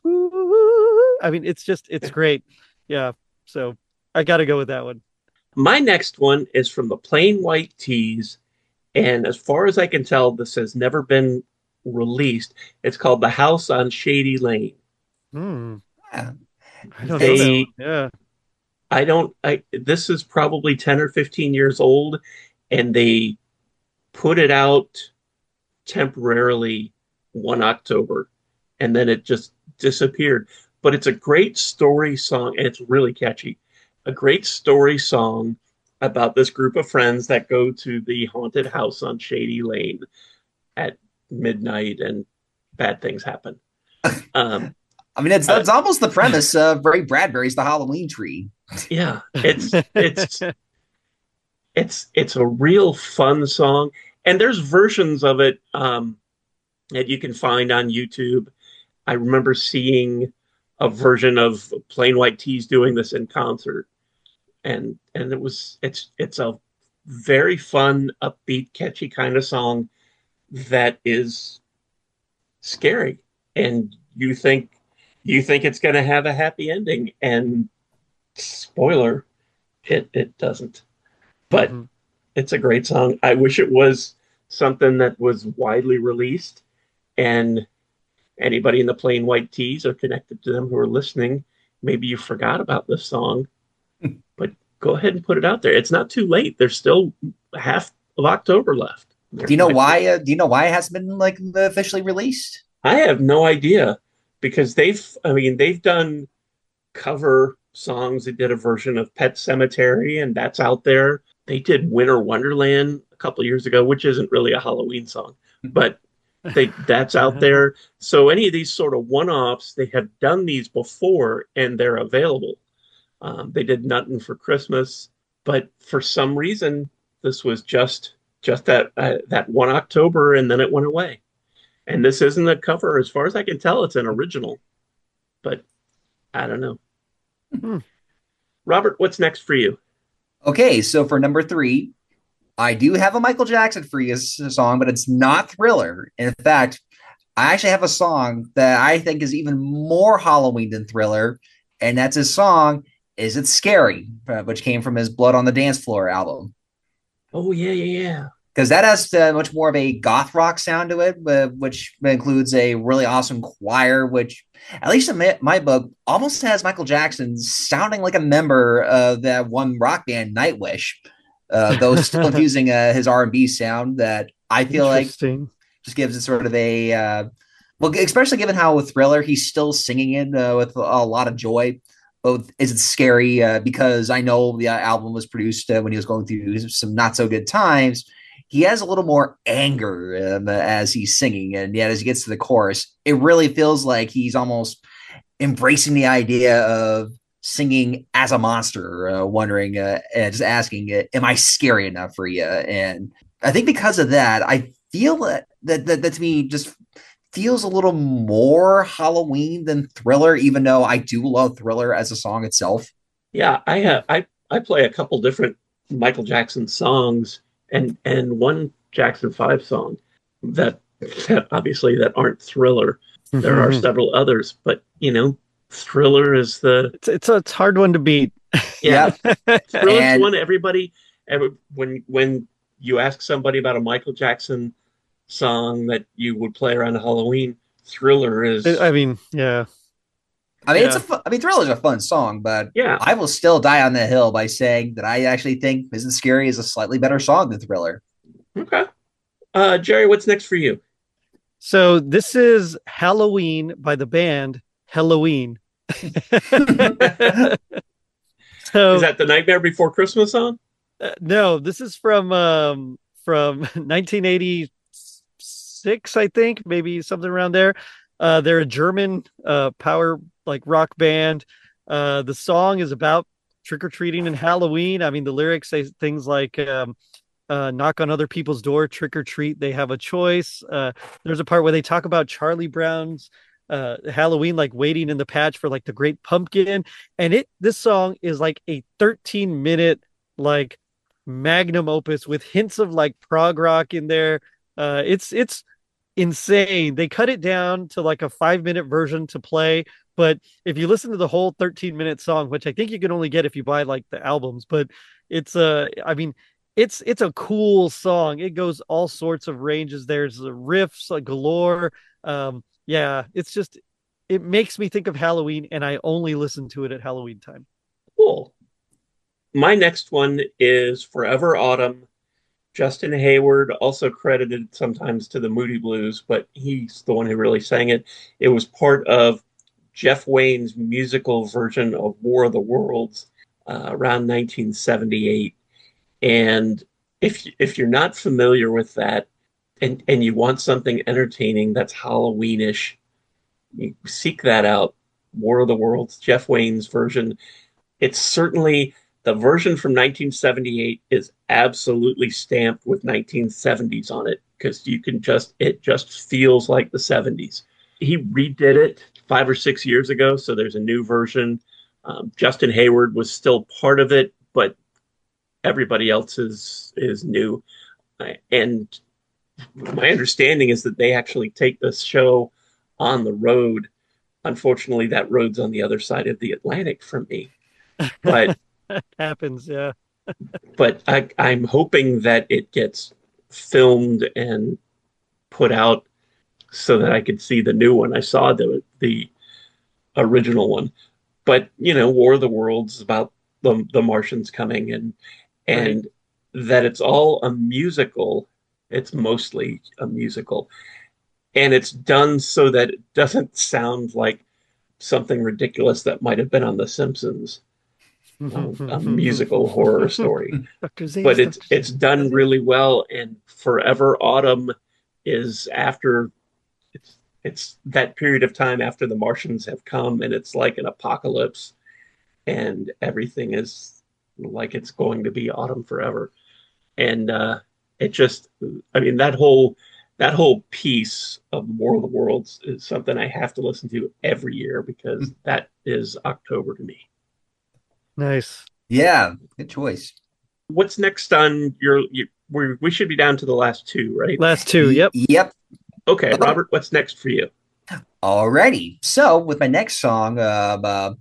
I mean, it's just it's great. Yeah. So I got to go with that one. My next one is from the Plain White Tees, and as far as I can tell, this has never been released. It's called "The House on Shady Lane." Hmm. Yeah. I don't They- know. That one. Yeah. I don't. I this is probably ten or fifteen years old, and they put it out temporarily one October, and then it just disappeared. But it's a great story song, and it's really catchy. A great story song about this group of friends that go to the haunted house on Shady Lane at midnight, and bad things happen. Um, I mean, it's that's almost the premise of Ray Bradbury's The Halloween Tree. Yeah, it's it's it's it's a real fun song, and there's versions of it um, that you can find on YouTube. I remember seeing a version of Plain White T's doing this in concert, and and it was it's it's a very fun, upbeat, catchy kind of song that is scary, and you think you think it's going to have a happy ending, and spoiler, it it doesn't. But mm-hmm. It's a great song. I wish it was something that was widely released, and anybody in the Plain White T's or connected to them who are listening, maybe you forgot about this song, but go ahead and put it out there. It's not too late. There's still half of October left. There do you know why? Uh, do you know why it hasn't been like officially released? I have no idea, because they've, I mean, they've done cover songs. They did a version of Pet Sematary, and that's out there. They did Winter Wonderland a couple of years ago, which isn't really a Halloween song, but they that's out there. So any of these sort of one-offs, they have done these before, and they're available. Um, they did Nothing for Christmas, but for some reason, this was just just that uh, that one October, and then it went away. And this isn't a cover, as far as I can tell. It's an original, but I don't know. Hmm. Robert, what's next for you? Okay, so for number three, I do have a Michael Jackson for you song, but it's not Thriller. In fact, I actually have a song that I think is even more Halloween than Thriller, and that's his song, Is It Scary?, uh, which came from his Blood on the Dance Floor album. Oh, yeah, yeah, yeah. Because that has uh, much more of a goth rock sound to it, uh, which includes a really awesome choir, which, at least in my, my book, almost has Michael Jackson sounding like a member of that one rock band, Nightwish, uh, though still using uh, his R and B sound that I feel like just gives it sort of a, uh, well, especially given how with Thriller, he's still singing it uh, with a lot of joy. Both Is It Scary? Uh, because I know the album was produced uh, when he was going through some not so good times. He has a little more anger um, as he's singing, and yet as he gets to the chorus, it really feels like he's almost embracing the idea of singing as a monster, uh, wondering, uh, and just asking, uh, "Am I scary enough for you?" And I think because of that, I feel that that, that, that to me just feels a little more Halloween than Thriller, even though I do love Thriller as a song itself. Yeah, I have I I play a couple different Michael Jackson songs. And and one Jackson five song that, that obviously that aren't Thriller. There mm-hmm. are several others, but you know, Thriller is the it's it's a, it's a hard one to beat. Yeah, Thriller's and... one everybody. Every, when when you ask somebody about a Michael Jackson song that you would play around Halloween, Thriller is. I mean, yeah. I mean, yeah. it's a. Fun, I mean, Thriller's a fun song, but yeah, I will still die on the hill by saying that I actually think "Isn't Scary" is a slightly better song than Thriller. Okay, uh, Jerry, what's next for you? So this is Halloween by the band Helloween. So is that the Nightmare Before Christmas song? Uh, no, this is from um, from nineteen eighty-six, I think, maybe something around there. Uh, they're a German uh, power like rock band. Uh, the song is about trick-or-treating and Halloween. I mean, the lyrics say things like um, uh, knock on other people's door, trick or treat, they have a choice. Uh, there's a part where they talk about Charlie Brown's uh, Halloween, like waiting in the patch for like the Great Pumpkin. And it this song is like a thirteen minute like magnum opus with hints of like prog rock in there. Uh, it's it's insane. They cut it down to like a five minute version to play, but if you listen to the whole thirteen minute song, which I think you can only get if you buy like the albums, but it's uh I mean it's it's a cool song. It goes all sorts of ranges. There's riffs like galore. Um yeah, it's just it makes me think of Halloween, and I only listen to it at Halloween time. Cool. My next one is Forever Autumn. Justin Hayward, also credited sometimes to the Moody Blues, but he's the one who really sang it. It was part of Jeff Wayne's musical version of War of the Worlds uh, around nineteen seventy-eight. And if if you're not familiar with that, and, and you want something entertaining that's Halloweenish, you seek that out. War of the Worlds, Jeff Wayne's version. It's certainly... The version from nineteen seventy-eight is absolutely stamped with nineteen seventies on it, because you can just, it just feels like the seventies. He redid it five or six years ago. So there's a new version. Um, Justin Hayward was still part of it, but everybody else is is new. And my understanding is that they actually take this show on the road. Unfortunately, that road's on the other side of the Atlantic from me. But That happens, yeah. but I, I'm hoping that it gets filmed and put out so that I could see the new one. I saw the the original one, but you know, War of the Worlds is about the the Martians coming, and and right. that it's all a musical. It's mostly a musical, and it's done so that it doesn't sound like something ridiculous that might have been on The Simpsons. Um, a musical horror story, but it's it's done really well. And Forever Autumn is after it's it's that period of time after the Martians have come, and it's like an apocalypse, and everything is like it's going to be autumn forever. And uh, it just, I mean, that whole that whole piece of War of the Worlds is something I have to listen to every year because that is October to me. Nice. Yeah, good choice. What's next on your, your we we should be down to the last two, right? Last two, yep. Yep. Okay, Robert, what's next for you? Alrighty. So with my next song, uh, uh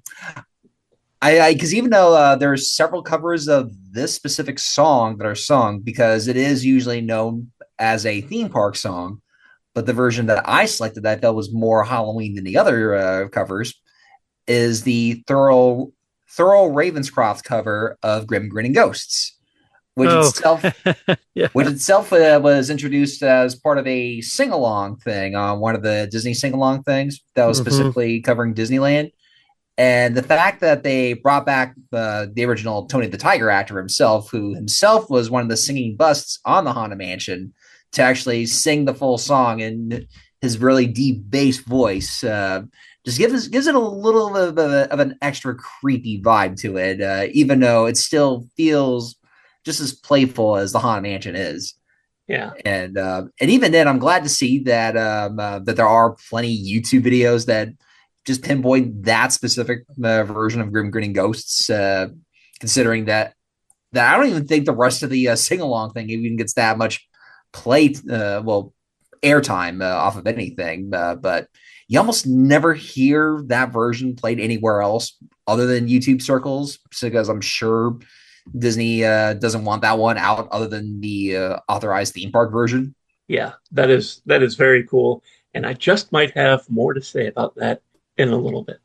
I because even though uh, there's several covers of this specific song that are sung, because it is usually known as a theme park song, but the version that I selected that I felt was more Halloween than the other uh, covers is the thorough Thurl Ravenscroft cover of Grim Grinning Ghosts, which Oh. itself Yeah. which itself uh, was introduced as part of a sing-along thing on one of the Disney sing-along things that was Mhm. specifically covering Disneyland. And the fact that they brought back uh, the original Tony the Tiger actor himself, who himself was one of the singing busts on the Haunted Mansion, to actually sing the full song in his really deep bass voice, uh, just gives gives it a little bit of, a, of an extra creepy vibe to it, uh, even though it still feels just as playful as the Haunted Mansion is. Yeah. And uh, and even then, I'm glad to see that um, uh, that there are plenty YouTube videos that just pinpoint that specific uh, version of Grim Grinning Ghosts. Uh, considering that that I don't even think the rest of the uh, sing along thing even gets that much play, uh, well, airtime uh, off of anything. Uh, but you almost never hear that version played anywhere else other than YouTube circles, because I'm sure Disney uh, doesn't want that one out other than the uh, authorized theme park version. Yeah, that is that is very cool. And I just might have more to say about that in a little bit.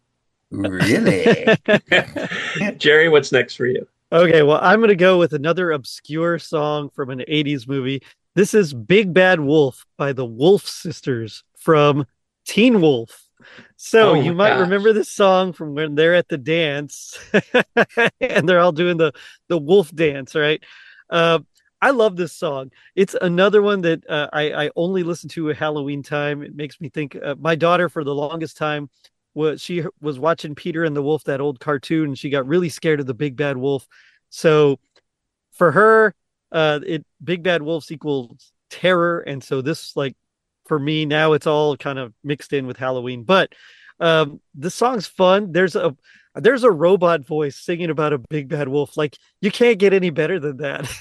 Really? Jerry, what's next for you? Okay, well, I'm going to go with another obscure song from an eighties movie. This is Big Bad Wolf by the Wolf Sisters from Teen Wolf. So Oh you my might gosh. remember this song from when they're at the dance and they're all doing the, the wolf dance, right? Uh, I love this song. It's another one that uh, I, I only listen to at Halloween time. It makes me think uh, my daughter for the longest time was she was watching Peter and the Wolf, that old cartoon, and she got really scared of the big bad wolf. So for her, uh, it Big Bad Wolf equals terror, and so this, like, for me now, it's all kind of mixed in with Halloween. But um, the song's fun. There's a there's a robot voice singing about a big bad wolf. Like, you can't get any better than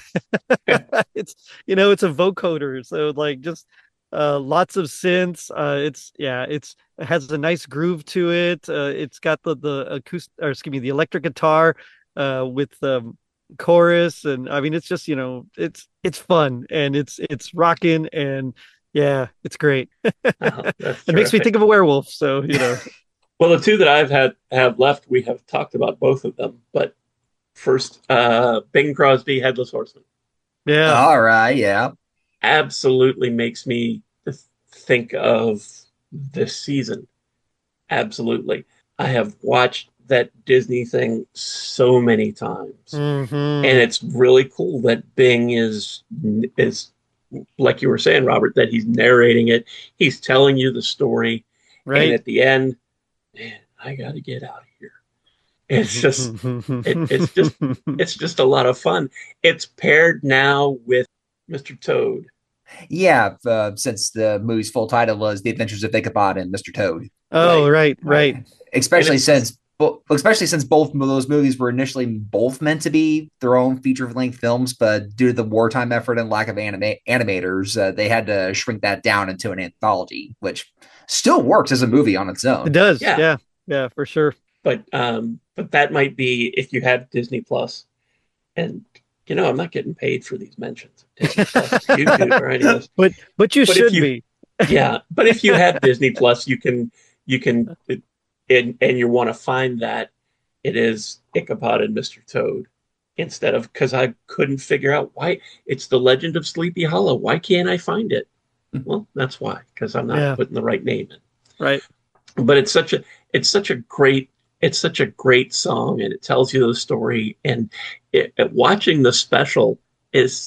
that. It's, you know, it's a vocoder, so like just uh, lots of synths. Uh, it's yeah, it's it has a nice groove to it. Uh, it's got the the acoustic, or excuse me, the electric guitar uh, with um, chorus, and I mean, it's just, you know, it's it's fun and it's it's rocking, and yeah, it's great. Oh, that's It makes me terrific. think of a werewolf. So, you know, Well, the two that I've had have left, we have talked about both of them. But first, uh, Bing Crosby, Headless Horseman, yeah. All right, yeah. absolutely makes me th- think of this season. Absolutely. I have watched that Disney thing so many times. Mhm. And it's really cool that Bing is is like you were saying, Robert, that he's narrating it. He's telling you the story. Right. And at the end, man, I got to get out of here. It's just it, it's just it's just a lot of fun. It's paired now with Mister Toad. Yeah, uh, since the movie's full title was The Adventures of Ichabod and Mister Toad. Oh, right, right. Right. Especially And it's- since bo- especially since both of those movies were initially both meant to be their own feature-length films, but due to the wartime effort and lack of anima- animators, uh, they had to shrink that down into an anthology, which still works as a movie on its own. It does. Yeah. Yeah. Yeah, for sure. But um, but that might be if you have Disney Plus, and you know I'm not getting paid for these mentions. Disney Plus, YouTube, or any of this. But but you But if should you- be. Yeah, but if you have Disney Plus, you can you can and and you want to find that it is Ichabod and Mister Toad instead of because I couldn't figure out why it's the Legend of Sleepy Hollow. Why can't I find it? Well, that's why because I'm not Yeah. putting the right name in. Right. But it's such a it's such a great it's such a great song, and it tells you the story. And it, it- watching the special is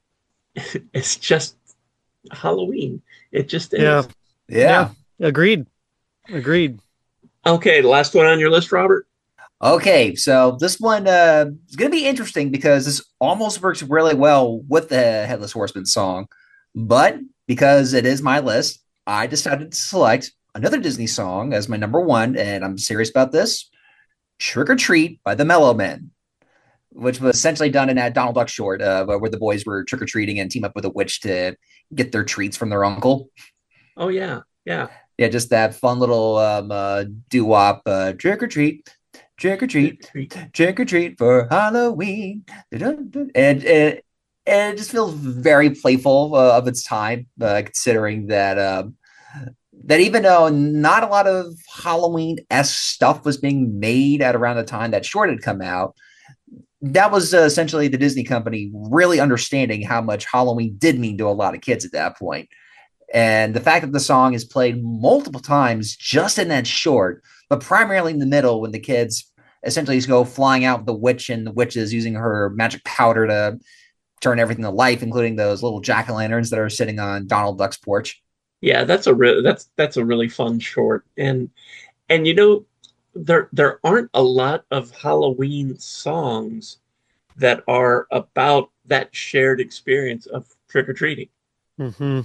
it's just Halloween. It just is. Yeah. Yeah. Agreed. Agreed. Okay, the last one on your list, Robert. Okay, so this one uh, is going to be interesting because this almost works really well with the Headless Horseman song. But because it is my list, I decided to select another Disney song as my number one, and I'm serious about this. Trick or Treat by the Mellow Men, which was essentially done in that Donald Duck short uh, where the boys were trick-or-treating and team up with a witch to get their treats from their uncle. Oh yeah, yeah. Yeah, just that fun little um, uh, doo-wop, uh, trick or treat, trick or treat, trick or treat for Halloween. And, and, and it just feels very playful uh, of its time, uh, considering that um, that even though not a lot of Halloween-esque stuff was being made at around the time that short had come out, that was uh, essentially the Disney company really understanding how much Halloween did mean to a lot of kids at that point. And the fact that the song is played multiple times just in that short, but primarily in the middle when the kids essentially just go flying out with the witch and the witch is using her magic powder to turn everything to life, including those little jack-o'-lanterns that are sitting on Donald Duck's porch. Yeah, that's a re- that's that's a really fun short. And and you know there there aren't a lot of Halloween songs that are about that shared experience of trick-or-treating. Mm-hmm.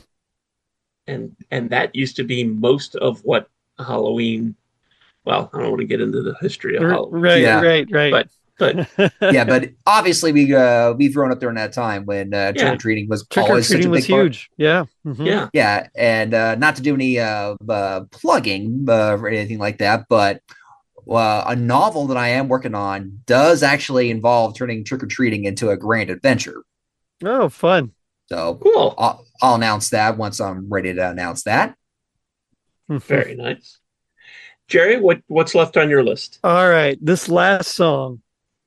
and and that used to be most of what Halloween. Well, I don't want to get into the history of Halloween, Right, Yeah. right, right. but but Yeah, but obviously we uh, we've grown up during that time when uh, Yeah. trick or treating was Trick or always such a treating big was part. huge. Yeah. Mhm. yeah, Yeah, and uh, not to do any uh, uh, plugging uh, or anything like that, but uh, a novel that I am working on does actually involve turning trick or treating into a grand adventure. Oh, fun. So cool, I'll, I'll announce that once I'm ready to announce that. very nice. Jerry, what what's left on your list? All right. This last song,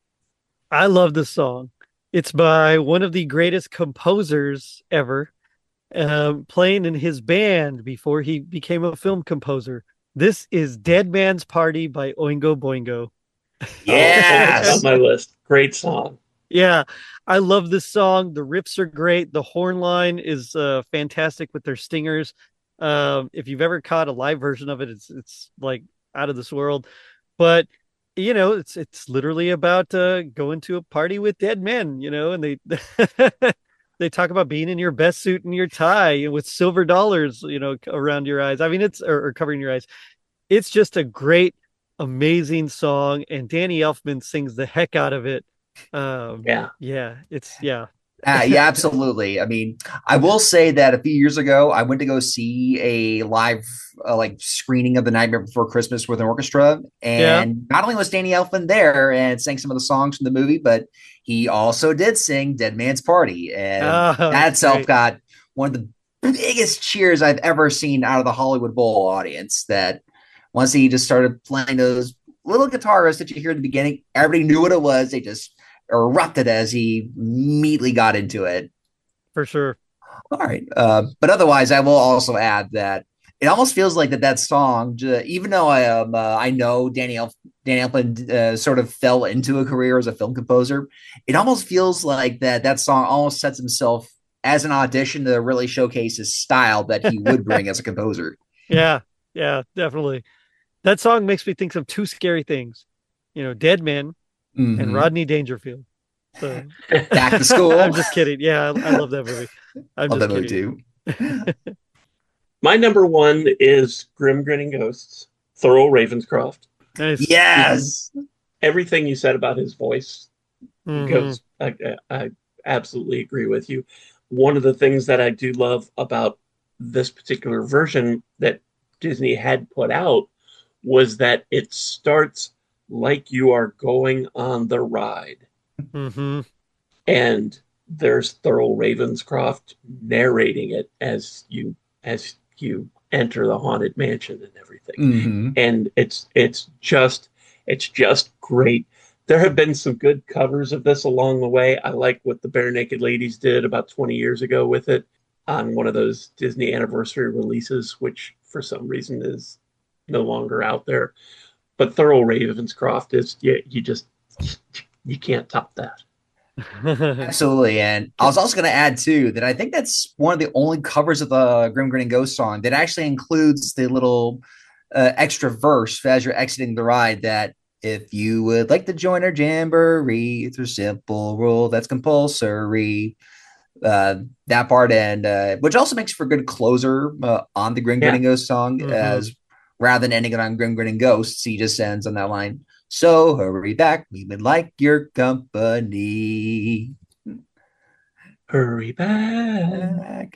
I love this song. It's by one of the greatest composers ever, um, playing in his band before he became a film composer. This is Dead Man's Party by Oingo Boingo. Yes! Oh, it's on my list. Great song. Yeah, I love this song. The riffs are great. The horn line is uh, fantastic with their stingers. Um, if you've ever caught a live version of it, it's it's like out of this world. But you know, it's it's literally about uh, going to a party with dead men. You know, and they they talk about being in your best suit and your tie with silver dollars, you know, around your eyes. I mean, it's or, or covering your eyes. It's just a great, amazing song, and Danny Elfman sings the heck out of it. Um, Yeah, yeah, it's yeah. Uh, yeah, absolutely. I mean, I will say that a few years ago, I went to go see a live uh, like screening of The Nightmare Before Christmas with an orchestra, and Yeah. not only was Danny Elfman there and sang some of the songs from the movie, but he also did sing "Dead Man's Party," and Oh, that that's itself great. got one of the biggest cheers I've ever seen out of the Hollywood Bowl audience. That once he just started playing those little guitar riffs that you hear at the beginning, everybody knew what it was. They just erupted as he immediately got into it. For sure. All right. Uh, but otherwise, I will also add that it almost feels like that that song, j- even though I um, uh, I know Danny, Elf- Danny Elfman uh, sort of fell into a career as a film composer, it almost feels like that that song almost sets himself as an audition to really showcase his style that he would bring as a composer. Yeah, yeah, definitely. That song makes me think of two scary things. You know, Dead Men and Mhm. Rodney Dangerfield. So Back to School. I'm just kidding. Yeah, I, I love that movie. I'm Love just that movie kidding. too. my number one is Grim Grinning Ghosts Thurl Ravenscroft. Nice. Yes. Everything you said about his voice Mhm. goes. I, I absolutely agree with you. One of the things that I do love about this particular version that Disney had put out was that it starts like you are going on the ride. Mhm. And there's Thurl Ravenscroft narrating it as you as you enter the haunted mansion and everything. Mm-hmm. And it's it's just it's just great. There have been some good covers of this along the way. I like what the Bare Naked Ladies did about twenty years ago with it on one of those Disney anniversary releases, which for some reason is no longer out there. But Thurl Ravenscroft is you, you just you can't top that. Absolutely. And I was also going to add, too, that I think that's one of the only covers of the Grim Grinning Ghost song that actually includes the little uh, extra verse as you're exiting the ride that if you would like to join our jamboree, it's a simple rule that's compulsory. Uh, that part, and uh, which also makes for a good closer uh, on the Grim Grinning yeah. Ghost song, mm-hmm. as rather than ending it on Grim Grinning Ghosts, he just ends on that line. So hurry back, we would like your company. Hurry back.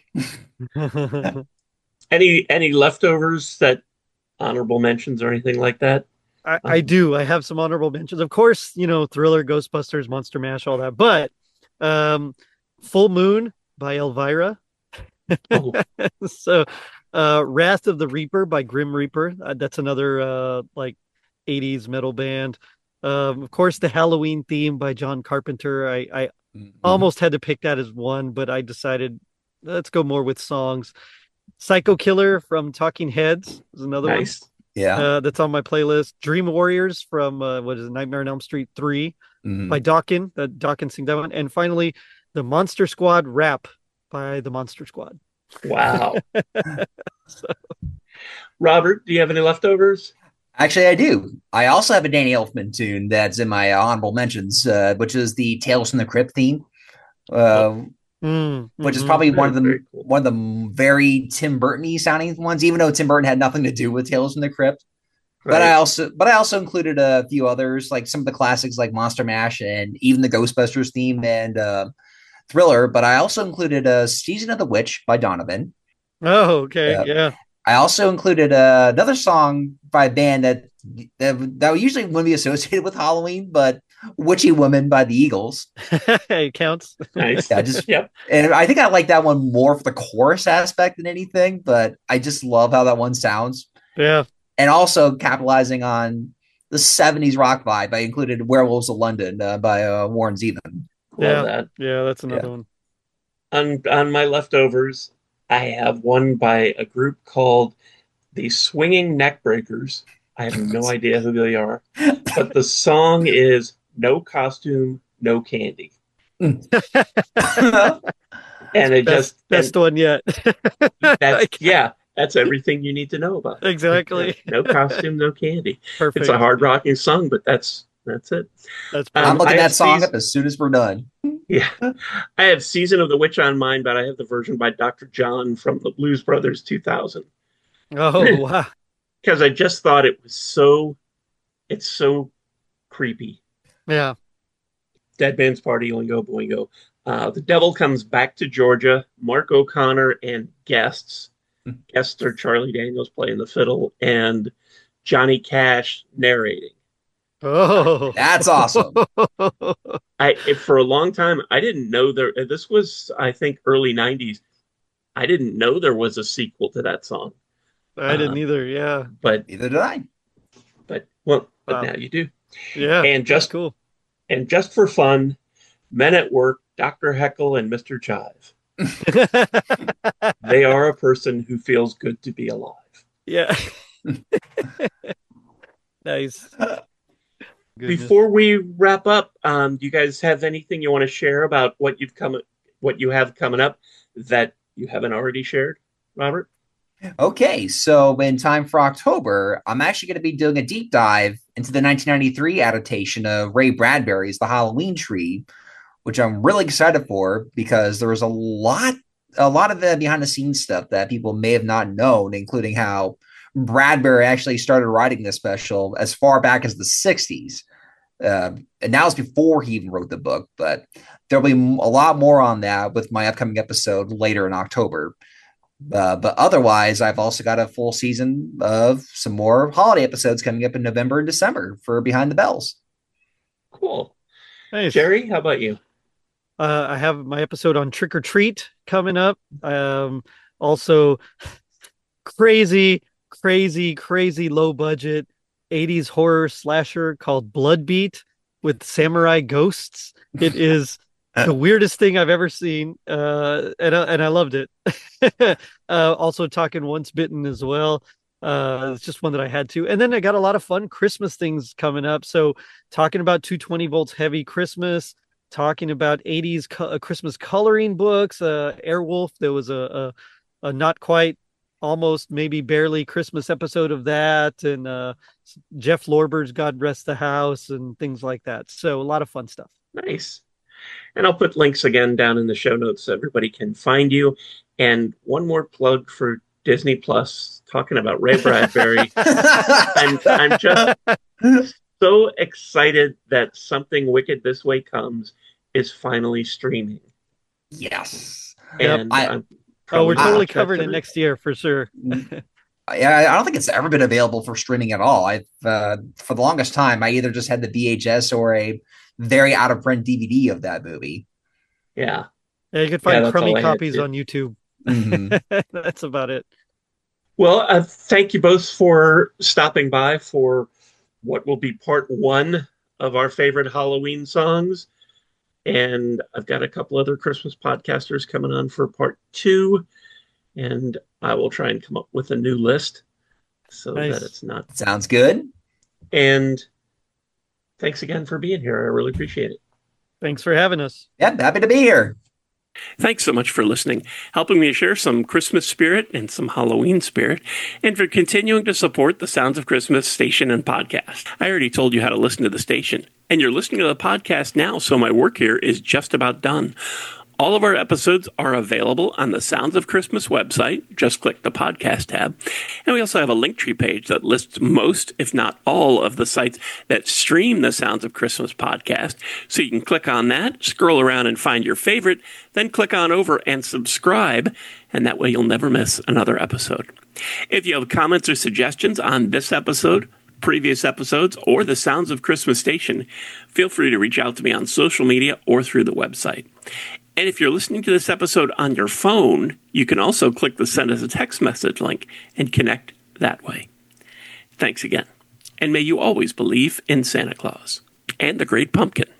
any any leftovers that honorable mentions or anything like that? I, I do. I have some honorable mentions. Of course, you know, Thriller, Ghostbusters, Monster Mash, all that. But um, Full Moon by Elvira. Oh. so uh, Wrath of the Reaper by Grim Reaper. Uh, that's another uh, like eighties metal band. Um, of course, the Halloween theme by John Carpenter. I, I mm-hmm. almost had to pick that as one, but I decided let's go more with songs. Psycho Killer from Talking Heads is another nice. one. Yeah, uh, that's on my playlist. Dream Warriors from uh, what is it, Nightmare on Elm Street three mm-hmm. by Dawkins. Uh, Dawkins sing that one, and finally, the Monster Squad Rap by the Monster Squad. Wow. so. Robert, do you have any leftovers? Actually, I do. I also have a Danny Elfman tune that's in my honorable mentions, uh, which is the Tales from the Crypt theme, uh, mm, which mm-hmm. is probably one of the cool. one of the very Tim Burton-y sounding ones, even though Tim Burton had nothing to do with Tales from the Crypt. Right. But I also, but I also included a few others, like some of the classics, like Monster Mash and even the Ghostbusters theme and uh, Thriller. But I also included a Season of the Witch by Donovan. Oh, okay, uh, yeah. I also included uh, another song by a band that, that that usually wouldn't be associated with Halloween, but Witchy Woman by the Eagles. It counts. Nice. Yeah, just yep. And I think I like that one more for the chorus aspect than anything, but I just love how that one sounds. Yeah. And also capitalizing on the seventies rock vibe, I included Werewolves of London uh, by uh, Warren Zevon. Yeah, that. yeah, that's another yeah. one. On on my leftovers, I have one by a group called the Swinging Neckbreakers. I have no idea who they are, but the song is "No Costume, No Candy," and it best, just best one yet. That's yeah, that's everything you need to know about it. Exactly. No costume, no candy. Perfect. It's a hard rocking song, but that's that's it. That's um, I'm looking that song season, up as soon as we're done. Yeah, I have Season of the Witch on mine, but I have the version by Doctor John from the Blues Brothers two thousand. Oh wow! Because I just thought it was so, it's so creepy. Yeah. Dead Man's Party, Oingo Boingo. Uh, the Devil Comes Back to Georgia. Mark O'Connor and guests. Guests are Charlie Daniels playing the fiddle and Johnny Cash narrating. Oh, that's awesome. I it, for a long time I didn't know there. This was I think early nineties. I didn't know there was a sequel to that song. I didn't uh, either. Yeah, but neither did I. But well, but wow. now you do. Yeah, and just cool. And just for fun, Men at Work, Doctor Heckle, and Mister Jive. They are a person who feels good to be alive. Yeah. Nice. Goodness. Before we wrap up, um, do you guys have anything you want to share about what you've come, what you have coming up that you haven't already shared, Robert? Okay, so in time for October, I'm actually going to be doing a deep dive into the nineteen ninety-three adaptation of Ray Bradbury's The Halloween Tree, which I'm really excited for because there was a lot, a lot of the behind the scenes stuff that people may have not known, including how Bradbury actually started writing this special as far back as the sixties. Uh, and that was before he even wrote the book, but there'll be a lot more on that with my upcoming episode later in October. Uh, but otherwise, I've also got a full season of some more holiday episodes coming up in November and December for Behind the Bells. Cool. Nice. Jerry, how about you? Uh, I have my episode on Trick or Treat coming up. Um, also, crazy, crazy, crazy low budget eighties horror slasher called Bloodbeat with samurai ghosts. It is the weirdest thing I've ever seen, uh, and uh, and I loved it. uh, also talking Once Bitten as well. Uh, it's just one that I had to. And then I got a lot of fun Christmas things coming up. So talking about two hundred twenty volts heavy Christmas, talking about eighties co- uh, Christmas coloring books, uh, Airwolf. There was a, a, a not quite, almost maybe barely Christmas episode of that. And uh, Jeff Lorber's God Rest the House and things like that. So a lot of fun stuff. Nice. And I'll put links again down in the show notes so everybody can find you. And one more plug for Disney Plus, talking about Ray Bradbury. I'm, I'm just so excited that Something Wicked This Way Comes is finally streaming. Yes. And I, I'm oh, we're totally watch covering that it next year for sure. Yeah, I don't think it's ever been available for streaming at all. I've uh, for the longest time, I either just had the V H S or a very out of print D V D of that movie. Yeah. Yeah, you can find Yeah, crummy all I had copies to- on YouTube. Mm-hmm. That's about it. Well, uh, thank you both for stopping by for what will be part one of our favorite Halloween songs. And I've got a couple other Christmas podcasters coming on for part two. And I will try and come up with a new list so Nice. that it's not. Sounds good. And thanks again for being here. I really appreciate it. Thanks for having us. Yep, happy to be here. Thanks so much for listening, helping me share some Christmas spirit and some Halloween spirit, and for continuing to support the Sounds of Christmas station and podcast. I already told you how to listen to the station, and you're listening to the podcast now, so my work here is just about done. All of our episodes are available on the Sounds of Christmas website. Just click the podcast tab. And we also have a Linktree page that lists most, if not all, of the sites that stream the Sounds of Christmas podcast. So you can click on that, scroll around and find your favorite, then click on over and subscribe, and that way you'll never miss another episode. If you have comments or suggestions on this episode, previous episodes, or the Sounds of Christmas station, feel free to reach out to me on social media or through the website. And if you're listening to this episode on your phone, you can also click the Send Us a Text Message link and connect that way. Thanks again. And may you always believe in Santa Claus and the Great Pumpkin.